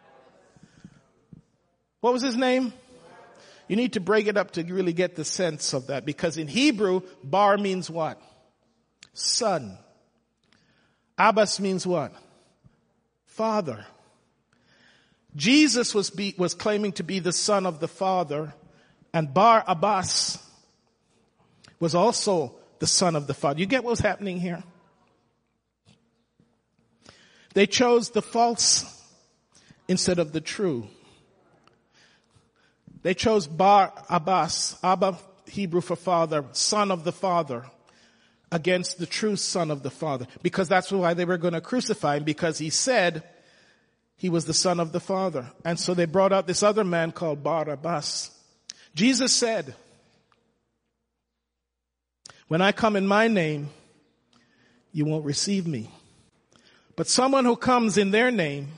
What was his name? You need to break it up to really get the sense of that, because in Hebrew, bar means what? Son. Abbas means what? Father. Jesus was be, was claiming to be the son of the Father, and Bar Abbas was also the son of the Father. You get what's happening here? They chose the false instead of the true. They chose Bar Abbas, Abba, Hebrew for father, son of the Father, against the true son of the Father, because that's why they were going to crucify him, because he said he was the son of the Father. And so they brought out this other man called Bar Abbas. Jesus said, when I come in my name, you won't receive me. But someone who comes in their name,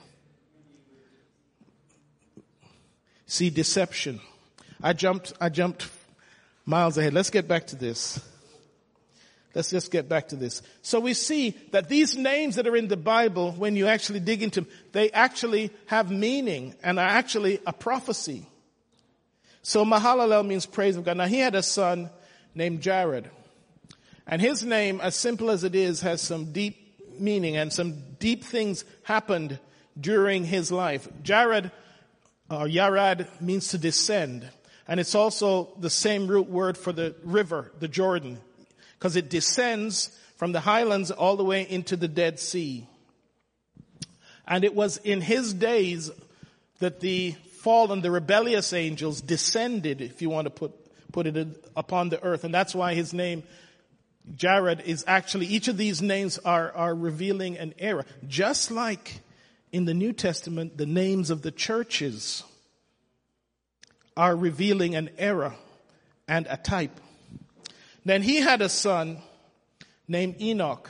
see, deception. I jumped, I jumped miles ahead. Let's get back to this. Let's just get back to this. So we see that these names that are in the Bible, when you actually dig into them, they actually have meaning and are actually a prophecy. So Mahalalel means praise of God. Now he had a son named Jared. And his name, as simple as it is, has some deep meaning and some deep things happened during his life. Jared, or Yarad, means to descend. And it's also the same root word for the river, the Jordan, because it descends from the highlands all the way into the Dead Sea. And it was in his days that the fallen, the rebellious angels descended, if you want to put, put it in, upon the earth. And that's why his name, Jared, is actually, each of these names are, are revealing an era. Just like in the New Testament, the names of the churches are revealing an era and a type. Then he had a son named Enoch,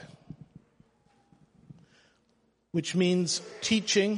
which means teaching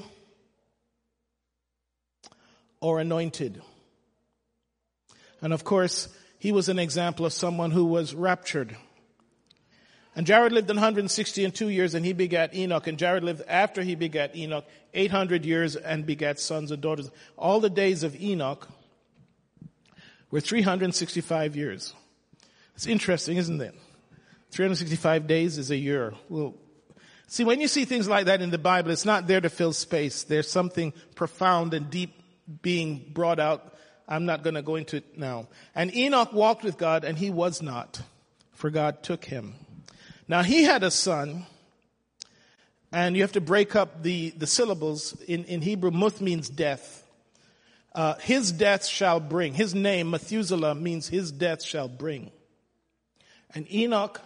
or anointed. And of course, he was an example of someone who was raptured. And Jared lived one hundred sixty and two years, and he begat Enoch. And Jared lived after he begat Enoch eight hundred years and begat sons and daughters. All the days of Enoch were three hundred sixty-five years. It's interesting, isn't it? three hundred sixty-five days is a year. Well, see, when you see things like that in the Bible, it's not there to fill space. There's something profound and deep being brought out. I'm not going to go into it now. And Enoch walked with God, and he was not, for God took him. Now he had a son, and you have to break up the, the syllables. In, in Hebrew, muth means death. Uh, his death shall bring. His name, Methuselah, means his death shall bring. And Enoch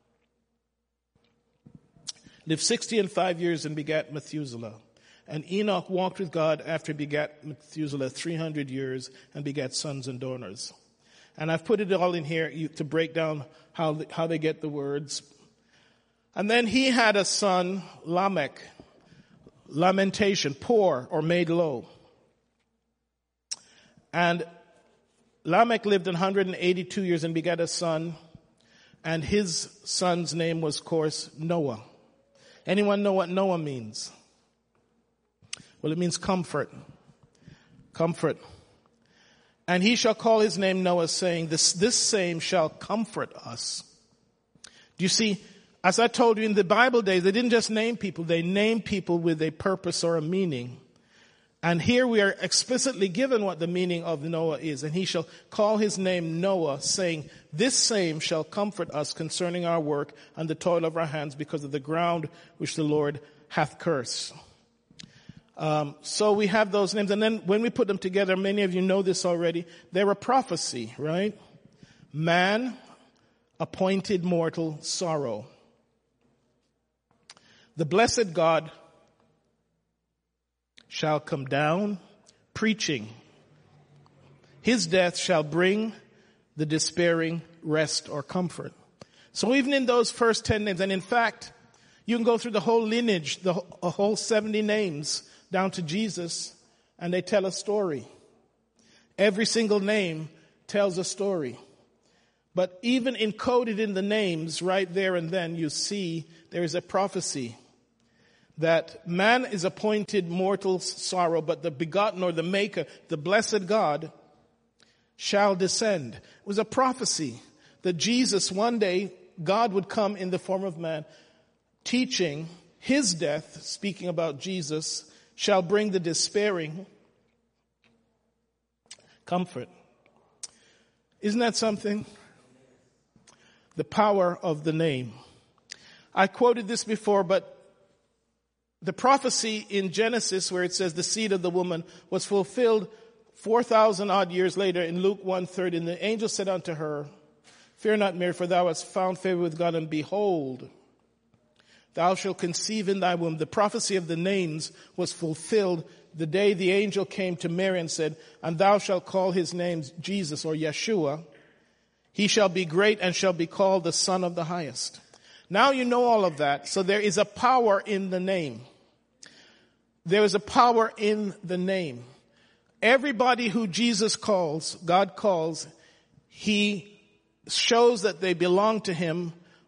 lived sixty and five years and begat Methuselah. And Enoch walked with God after he begat Methuselah three hundred years and begat sons and daughters. And I've put it all in here to break down how, how they get the words. And then he had a son, Lamech, lamentation, poor or made low. And Lamech lived one hundred eighty-two years and begat a son, and his son's name was, of course, Noah. Anyone know what Noah means? Well, it means comfort. Comfort. And he shall call his name Noah, saying, this, this same shall comfort us. Do you see, as I told you in the Bible days, they didn't just name people, they named people with a purpose or a meaning. And here we are explicitly given what the meaning of Noah is. And he shall call his name Noah, saying, this same shall comfort us concerning our work and the toil of our hands, because of the ground which the Lord hath cursed. Um, so we have those names. And then when we put them together, many of you know this already, they're a prophecy, right? Man, appointed mortal sorrow. The blessed God shall come down, preaching. His death shall bring the despairing rest or comfort. So even in those first ten names, and in fact, you can go through the whole lineage, the whole seventy names down to Jesus, and they tell a story. Every single name tells a story. But even encoded in the names right there and then, you see there is a prophecy that man is appointed mortal sorrow, but the begotten or the maker, the blessed God, shall descend. It was a prophecy that Jesus, one day, God would come in the form of man, teaching his death, speaking about Jesus, shall bring the despairing comfort. Isn't that something? The power of the name. I quoted this before, but the prophecy in Genesis where it says the seed of the woman was fulfilled four thousand odd years later in Luke one thirty. And the angel said unto her, fear not, Mary, for thou hast found favor with God, and behold, thou shalt conceive in thy womb. The prophecy of the names was fulfilled the day the angel came to Mary and said, and thou shalt call his name Jesus, or Yeshua. He shall be great and shall be called the Son of the Highest. Now you know all of that. So there is a power in the name. There is a power in the name. Everybody who Jesus calls, God calls, he shows that they belong to him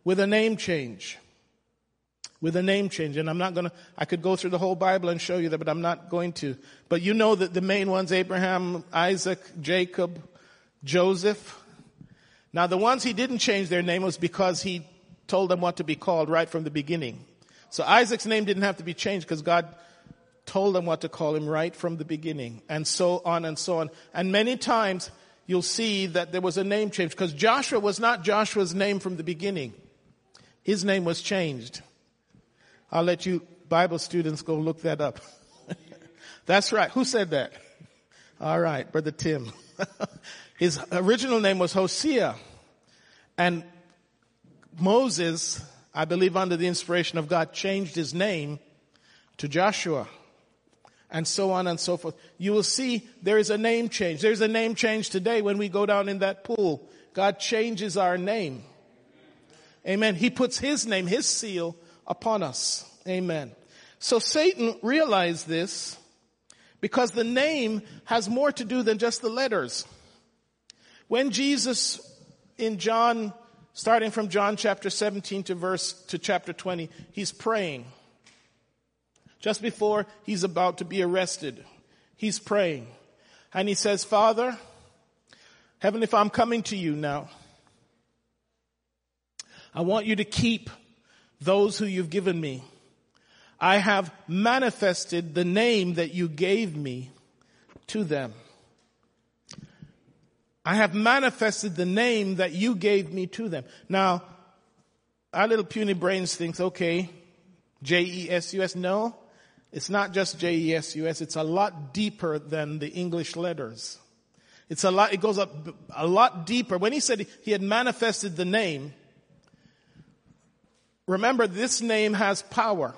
with a name change. With a name change. And I'm not going to, I could go through the whole Bible and show you that, but I'm not going to. But you know that the main ones, Abraham, Isaac, Jacob, Joseph. Now the ones he didn't change their name was because he told them what to be called right from the beginning. So Isaac's name didn't have to be changed because God told them what to call him right from the beginning. And so on and so on. And many times you'll see that there was a name change because Joshua was not Joshua's name from the beginning. His name was changed. I'll let you Bible students go look that up. That's right. Who said that? All right, Brother Tim. His original name was Hosea. And Moses, I believe under the inspiration of God, changed his name to Joshua. And so on and so forth. You will see there is a name change. There's a name change today when we go down in that pool. God changes our name. Amen. He puts his name, his seal upon us. Amen. So Satan realized this because the name has more to do than just the letters. When Jesus in John, starting from John chapter seventeen to verse to chapter twenty, he's praying. Just before he's about to be arrested, he's praying. And he says, Father, Heavenly Father, I'm coming to you now. I want you to keep those who you've given me. I have manifested the name that you gave me to them. I have manifested the name that you gave me to them. Now, our little puny brains thinks, okay, J E S U S. No, it's not just J E S U S. It's a lot deeper than the English letters. It's a lot, it goes up a lot deeper. When he said he had manifested the name, remember, this name has power.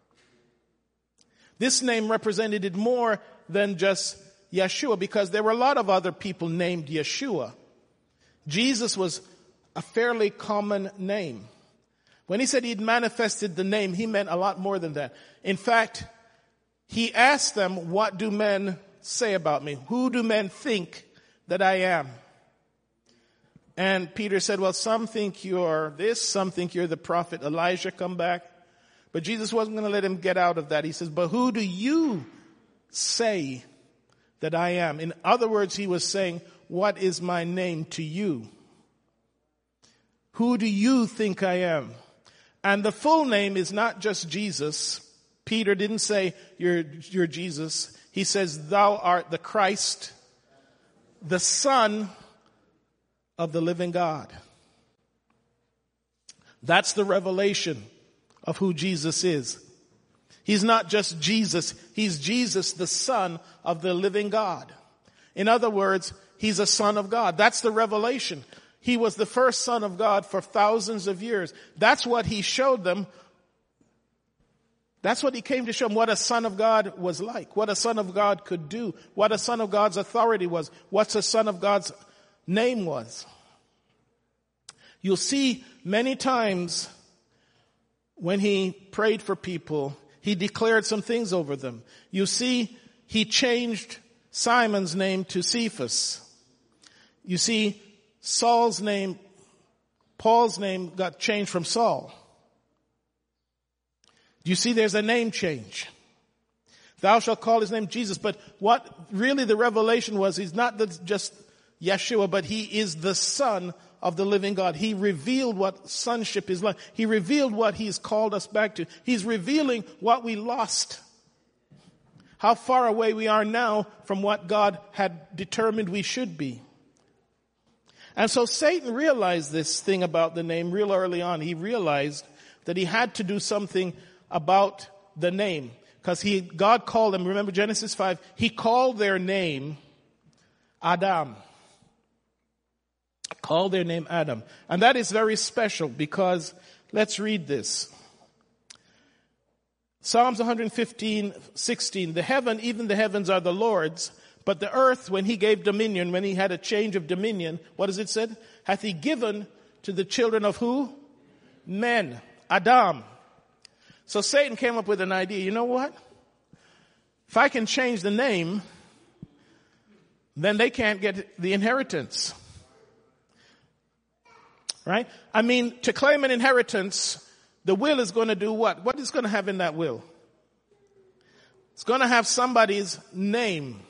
This name represented it more than just Yeshua, because there were a lot of other people named Yeshua. Jesus was a fairly common name. When he said he'd manifested the name, he meant a lot more than that. In fact, he asked them, what do men say about me? Who do men think that I am? And Peter said, well, some think you're this, some think you're the prophet Elijah come back. But Jesus wasn't going to let him get out of that. He says, but who do you say that I am? In other words, he was saying, what is my name to you? Who do you think I am? And the full name is not just Jesus. Peter didn't say, you're, you're Jesus. He says, thou art the Christ, the Son of the living God. That's the revelation of who Jesus is. He's not just Jesus. He's Jesus, the Son of the living God. In other words, he's a son of God. That's the revelation. He was the first son of God for thousands of years. That's what he showed them. That's what he came to show them, what a son of God was like, what a son of God could do, what a son of God's authority was, what a son of God's name was. You'll see many times when he prayed for people, he declared some things over them. You see, he changed Simon's name to Cephas. You see, Saul's name, Paul's name got changed from Saul. You see, there's a name change. Thou shalt call his name Jesus. But what really the revelation was, he's not just Yeshua, but he is the Son of the living God. He revealed what sonship is like. He revealed what he's called us back to. He's revealing what we lost. How far away we are now from what God had determined we should be. And so Satan realized this thing about the name real early on. He realized that he had to do something about the name. Because he, God called them, remember Genesis five, he called their name Adam. Called their name Adam. And that is very special because, let's read this. Psalms one fifteen, sixteen, the heaven, even the heavens are the Lord's, but the earth, when he gave dominion, when he had a change of dominion, what does it say? Hath he given to the children of who? Men. Adam. So Satan came up with an idea. You know what? If I can change the name, then they can't get the inheritance. Right? I mean, to claim an inheritance, the will is going to do what? What is going to have in that will? It's going to have somebody's name.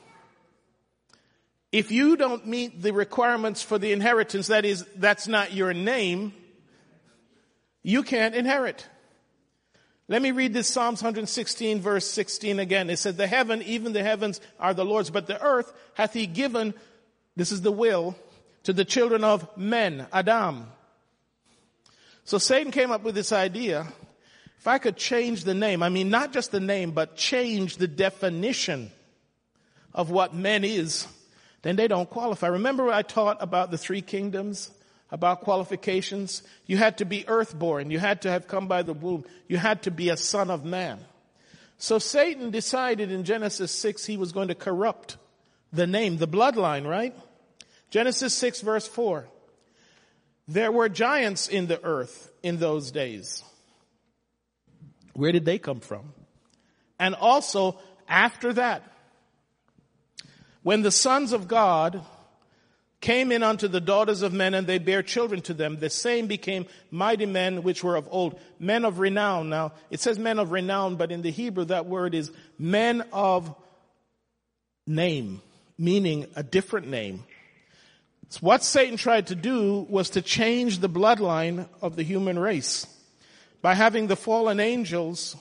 If you don't meet the requirements for the inheritance, that is, that's not your name, you can't inherit. Let me read this Psalms one sixteen verse sixteen again. It says, the heaven, even the heavens are the Lord's, but the earth hath he given, this is the will, to the children of men, Adam. So Satan came up with this idea. If I could change the name, I mean, not just the name, but change the definition of what men is, then they don't qualify. Remember I taught about the three kingdoms, about qualifications? You had to be earthborn. You had to have come by the womb. You had to be a son of man. So Satan decided in Genesis six he was going to corrupt the name, the bloodline, right? Genesis six verse four. There were giants in the earth in those days. Where did they come from? And also, after that, when the sons of God came in unto the daughters of men, and they bare children to them, the same became mighty men which were of old, men of renown. Now, it says men of renown, but in the Hebrew that word is men of name, meaning a different name. So what Satan tried to do was to change the bloodline of the human race by having the fallen angels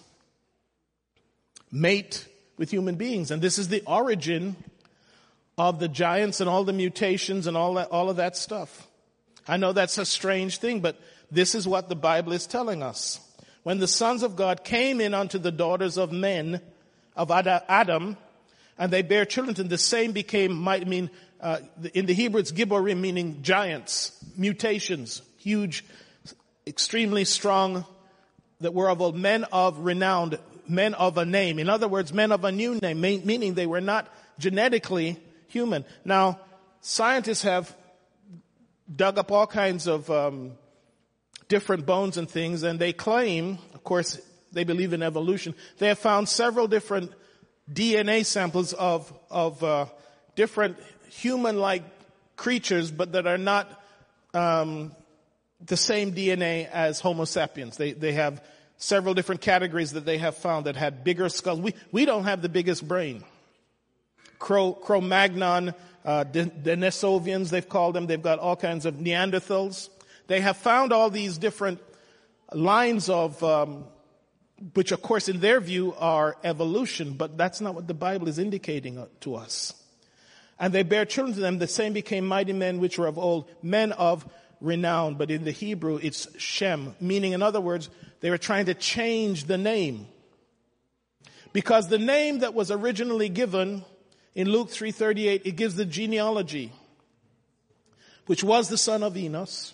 mate with human beings. And this is the origin of the giants and all the mutations and all that, all of that stuff. I know that's a strange thing, but this is what the Bible is telling us. When the sons of God came in unto the daughters of men, of Adam, and they bare children, and the same became, might mean, uh, in the Hebrew it's Gibborim, meaning giants, mutations, huge, extremely strong, that were of old, men of renowned, men of a name. In other words, men of a new name, meaning they were not genetically human. Now, scientists have dug up all kinds of um, different bones and things, and they claim, of course, they believe in evolution. They have found several different D N A samples of of uh, different human-like creatures, but that are not um, the same D N A as Homo sapiens. They they have several different categories that they have found that had bigger skulls. We we don't have the biggest brain. Cro Cro-Magnon, uh, Denisovians, they've called them. They've got all kinds of Neanderthals. They have found all these different lines of, um, which of course in their view are evolution, but that's not what the Bible is indicating to us. And they bear children to them. The same became mighty men which were of old, men of renown. But in the Hebrew, it's Shem, meaning, in other words, they were trying to change the name. Because the name that was originally given in Luke three thirty-eight, it gives the genealogy, which was the son of Enos,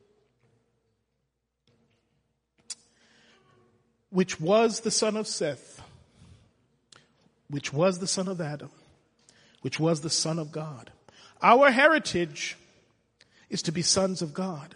which was the son of Seth, which was the son of Adam, which was the son of God. Our heritage is to be sons of God.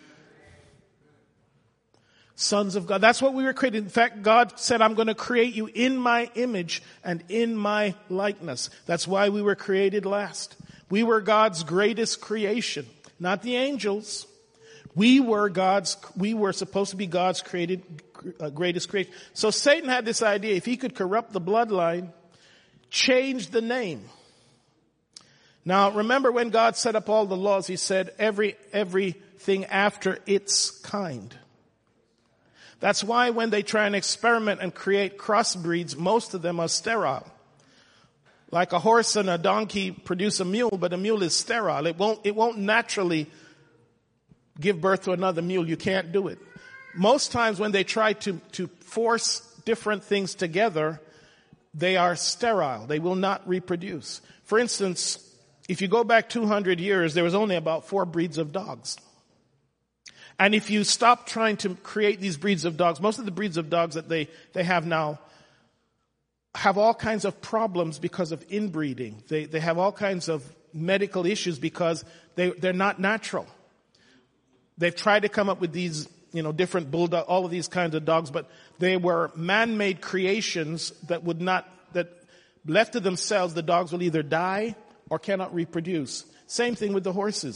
Sons of God. That's what we were created. In fact, God said, I'm going to create you in my image and in my likeness. That's why we were created last. We were God's greatest creation, not the angels. We were God's, we were supposed to be God's created, uh, greatest creation. So Satan had this idea, if he could corrupt the bloodline, change the name. Now, remember when God set up all the laws, he said every, everything after its kind. That's why when they try and experiment and create crossbreeds, most of them are sterile. Like a horse and a donkey produce a mule, but a mule is sterile. It won't, it won't naturally give birth to another mule. You can't do it. Most times when they try to, to force different things together, they are sterile. They will not reproduce. For instance, if you go back two hundred years, there was only about four breeds of dogs. And if you stop trying to create these breeds of dogs, most of the breeds of dogs that they, they have now have all kinds of problems because of inbreeding. They, they have all kinds of medical issues because they, they're not natural. They've tried to come up with these, you know, different bulldog, all of these kinds of dogs, but they were man-made creations that would not, that left to themselves, the dogs will either die or cannot reproduce. Same thing with the horses.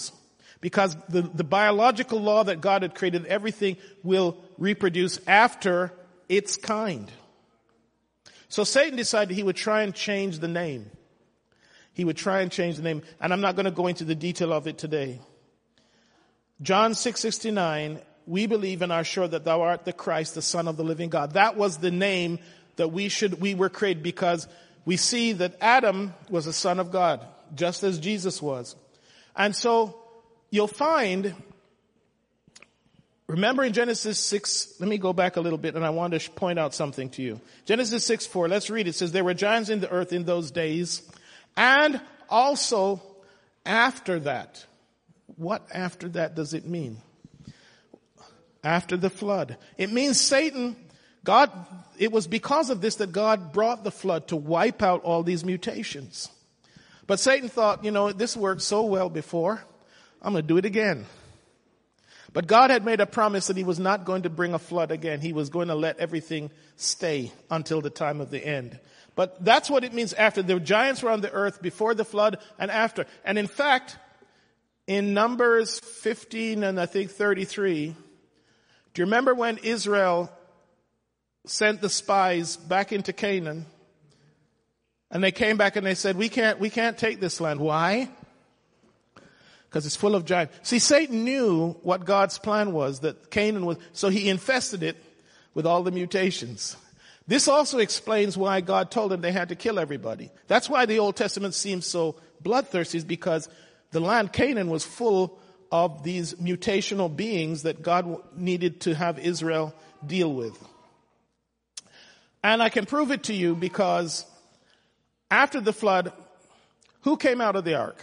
Because the, the biological law that God had created, everything will reproduce after its kind. So Satan decided he would try and change the name. He would try and change the name. And I'm not going to go into the detail of it today. John six sixty-nine, we believe and are sure that thou art the Christ, the Son of the living God. That was the name that we should, we were created, because we see that Adam was a son of God, just as Jesus was. And so you'll find, remember in Genesis six, let me go back a little bit and I want to point out something to you. Genesis six four, let's read it. It says, there were giants in the earth in those days, and also after that. What after that does it mean? After the flood. It means Satan, God, it was because of this that God brought the flood to wipe out all these mutations. But Satan thought, you know, this worked so well before, I'm going to do it again. But God had made a promise that he was not going to bring a flood again. He was going to let everything stay until the time of the end. But that's what it means after. The giants were on the earth before the flood and after. And in fact, in Numbers fifteen and I think thirty-three, do you remember when Israel sent the spies back into Canaan? And they came back and they said, we can't, we can't take this land. Why? Because it's full of giants. See, Satan knew what God's plan was, that Canaan was, so he infested it with all the mutations. This also explains why God told them they had to kill everybody. That's why the Old Testament seems so bloodthirsty, is because the land Canaan was full of these mutational beings that God needed to have Israel deal with. And I can prove it to you because after the flood, who came out of the ark?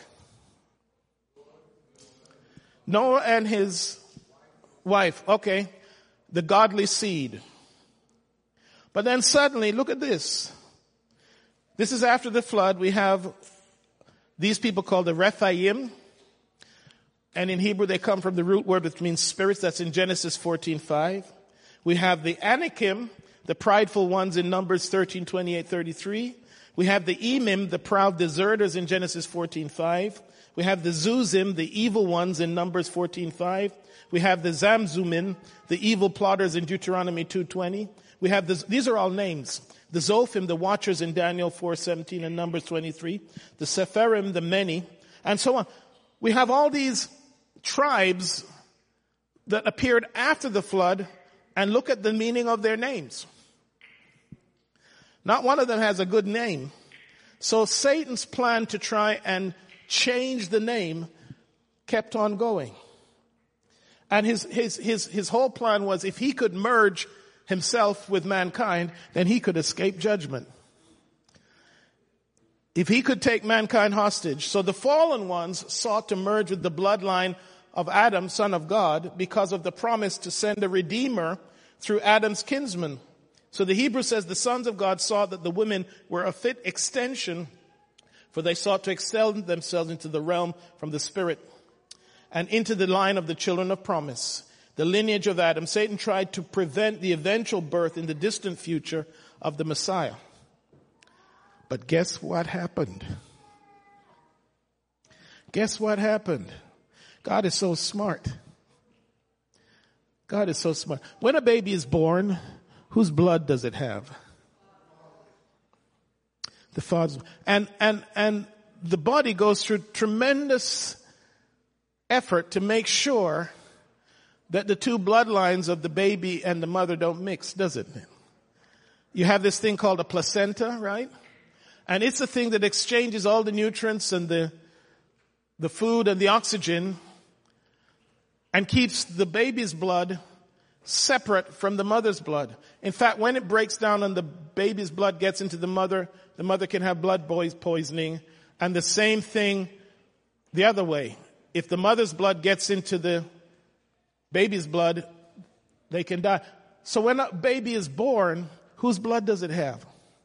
Noah and his wife. Okay. The godly seed. But then suddenly, look at this. This is after the flood. We have these people called the Rephaim. And in Hebrew, they come from the root word which means spirits. That's in Genesis fourteen five. We have the Anakim, the prideful ones, in Numbers thirteen twenty-eight thirty-three. We have the Emim, the proud deserters, in Genesis fourteen five. We have the Zuzim, the evil ones, in Numbers fourteen five. We have the Zamzumin, the evil plotters, in Deuteronomy two twenty. We have this, these are all names. The Zophim, the watchers, in Daniel four seventeen and Numbers twenty-three. The Sepharim, the many, and so on. We have all these tribes that appeared after the flood, and look at the meaning of their names. Not one of them has a good name. So Satan's plan to try and change the name kept on going. And his, his, his, his whole plan was, if he could merge himself with mankind, then he could escape judgment. If he could take mankind hostage. So the fallen ones sought to merge with the bloodline of Adam, son of God, because of the promise to send a redeemer through Adam's kinsman. So the Hebrew says the sons of God saw that the women were a fit extension, for they sought to extend themselves into the realm from the spirit and into the line of the children of promise, the lineage of Adam. Satan tried to prevent the eventual birth in the distant future of the Messiah. But guess what happened? Guess what happened? God is so smart. God is so smart. When a baby is born, whose blood does it have? The father's. And, and, and the body goes through tremendous effort to make sure that the two bloodlines of the baby and the mother don't mix, does it? You have this thing called a placenta, right? And it's a thing that exchanges all the nutrients and the, the food and the oxygen and keeps the baby's blood separate from the mother's blood. In fact, when it breaks down and the baby's blood gets into the mother, the mother can have blood poisoning. And the same thing the other way. If the mother's blood gets into the baby's blood, they can die. So when a baby is born, whose blood does it have?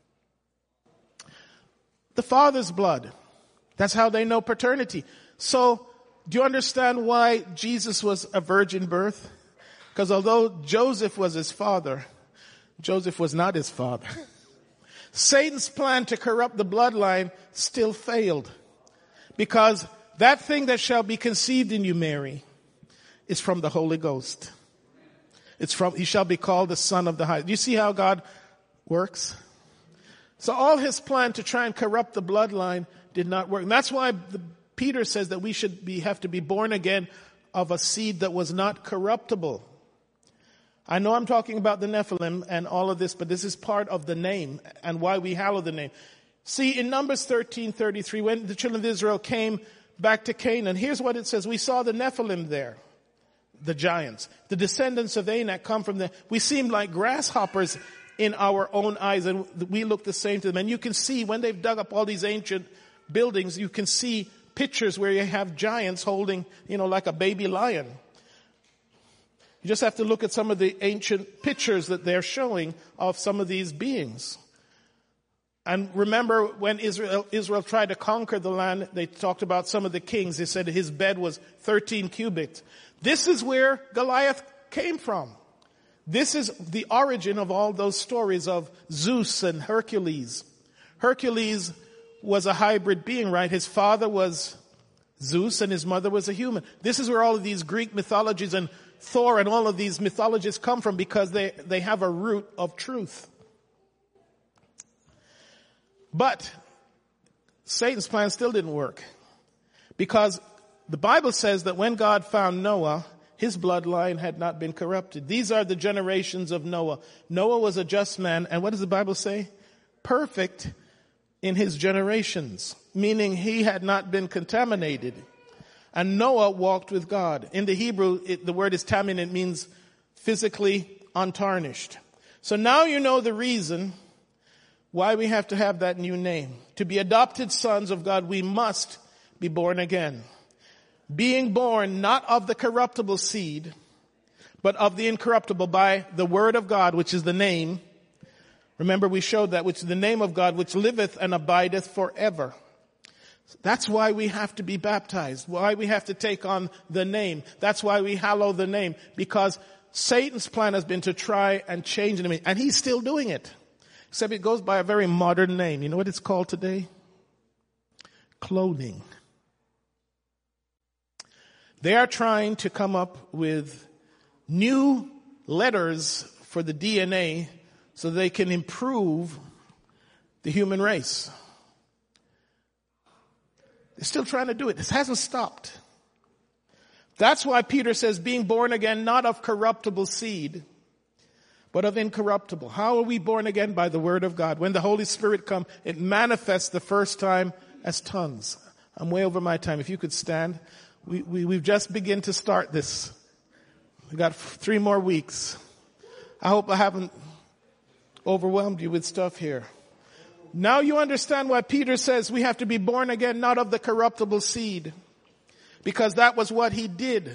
The father's blood. That's how they know paternity. So, do you understand why Jesus was a virgin birth? Because although Joseph was his father, Joseph was not his father. Satan's plan to corrupt the bloodline still failed. Because that thing that shall be conceived in you, Mary, is from the Holy Ghost. It's from, he shall be called the Son of the Highest. Do you see how God works? So all his plan to try and corrupt the bloodline did not work. And that's why the, Peter says that we should be, have to be born again of a seed that was not corruptible. I know I'm talking about the Nephilim and all of this, but this is part of the name and why we hallow the name. See, in Numbers thirteen thirty-three, when the children of Israel came back to Canaan, here's what it says. We saw the Nephilim there, the giants. The descendants of Anak come from there. We seem like grasshoppers in our own eyes, and we look the same to them. And you can see when they've dug up all these ancient buildings, you can see pictures where you have giants holding, you know, like a baby lion. You just have to look at some of the ancient pictures that they're showing of some of these beings. And remember when Israel, Israel tried to conquer the land, they talked about some of the kings. They said his bed was thirteen cubits. This is where Goliath came from. This is the origin of all those stories of Zeus and Hercules. Hercules was a hybrid being, right? His father was Zeus and his mother was a human. This is where all of these Greek mythologies and Thor and all of these mythologies come from, because they, they have a root of truth. But Satan's plan still didn't work, because the Bible says that when God found Noah, his bloodline had not been corrupted. These are the generations of Noah. Noah was a just man, and what does the Bible say? Perfect in his generations, meaning he had not been contaminated. And Noah walked with God. In the Hebrew, it, the word is tamin. It means physically untarnished. So now you know the reason why we have to have that new name. To be adopted sons of God, we must be born again. Being born not of the corruptible seed, but of the incorruptible by the word of God, which is the name. Remember, we showed that, which is the name of God, which liveth and abideth forever. That's why we have to be baptized, why we have to take on the name. That's why we hallow the name, because Satan's plan has been to try and change the name, and he's still doing it. Except it goes by a very modern name. You know what it's called today? Cloning. They are trying to come up with new letters for the D N A so they can improve the human race. They're still trying to do it. This hasn't stopped. That's why Peter says, being born again, not of corruptible seed, but of incorruptible. How are we born again? By the word of God. When the Holy Spirit comes, it manifests the first time as tongues. I'm way over my time. If you could stand. We, we, we've just begun to start this. We've got three more weeks. I hope I haven't overwhelmed you with stuff here. Now you understand why Peter says we have to be born again, not of the corruptible seed. Because that was what he did.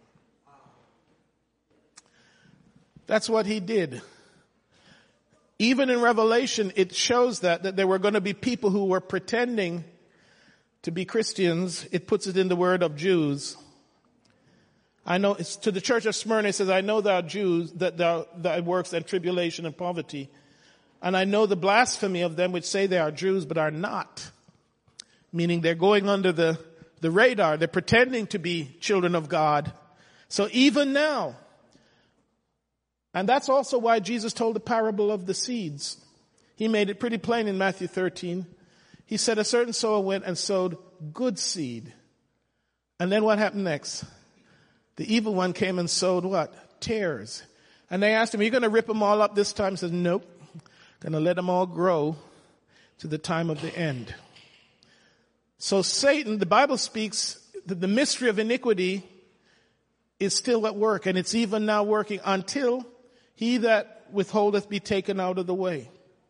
That's what he did. Even in Revelation, it shows that, that there were going to be people who were pretending to be Christians. It puts it in the word of Jews. I know it's to the church of Smyrna, it says, I know thou Jews, that thou, thy works and tribulation and poverty. And I know the blasphemy of them which say they are Jews, but are not. Meaning they're going under the, the radar. They're pretending to be children of God. So even now, and that's also why Jesus told the parable of the seeds. He made it pretty plain in Matthew thirteen. He said a certain sower went and sowed good seed. And then what happened next? The evil one came and sowed what? Tares. And they asked him, are you going to rip them all up this time? He says, nope. Going to let them all grow to the time of the end. So Satan, the Bible speaks that the mystery of iniquity is still at work, and it's even now working until he that withholdeth be taken out of the way.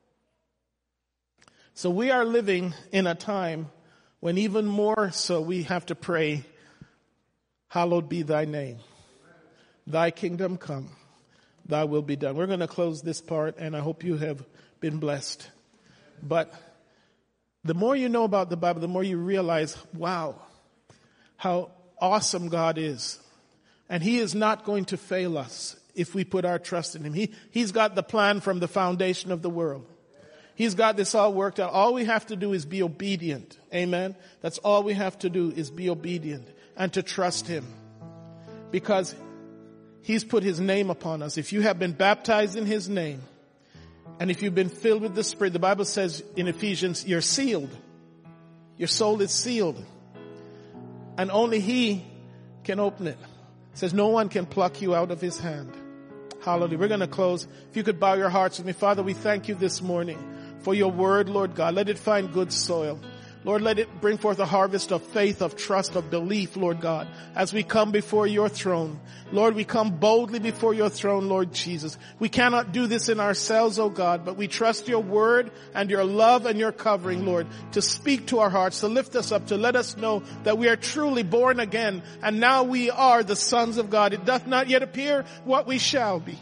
So we are living in a time when even more so we have to pray, hallowed be thy name. Thy kingdom come. Thy will be done. We're going to close this part, and I hope you have been blessed. But the more you know about the Bible, the more you realize, wow, how awesome God is. And he is not going to fail us if we put our trust in him. He, he's got the plan from the foundation of the world. He's got this all worked out. All we have to do is be obedient. Amen. That's all we have to do is be obedient and to trust him, because he's put his name upon us. If you have been baptized in his name, and if you've been filled with the Spirit, the Bible says in Ephesians, you're sealed. Your soul is sealed. And only he can open it. It says no one can pluck you out of his hand. Hallelujah. We're going to close. If you could bow your hearts with me. Father, we thank you this morning for your word, Lord God. Let it find good soil. Lord, let it bring forth a harvest of faith, of trust, of belief, Lord God, as we come before your throne. Lord, we come boldly before your throne, Lord Jesus. We cannot do this in ourselves, oh God, but we trust your word and your love and your covering, Lord, to speak to our hearts, to lift us up, to let us know that we are truly born again, and now we are the sons of God. It doth not yet appear what we shall be.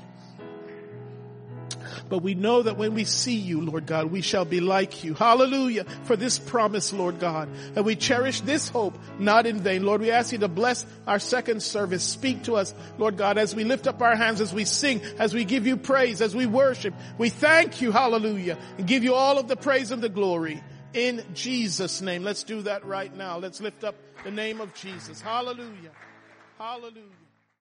But we know that when we see you, Lord God, we shall be like you. Hallelujah. For this promise, Lord God. And we cherish this hope, not in vain. Lord, we ask you to bless our second service. Speak to us, Lord God, as we lift up our hands, as we sing, as we give you praise, as we worship. We thank you, hallelujah, and give you all of the praise and the glory in Jesus' name. Let's do that right now. Let's lift up the name of Jesus. Hallelujah. Hallelujah.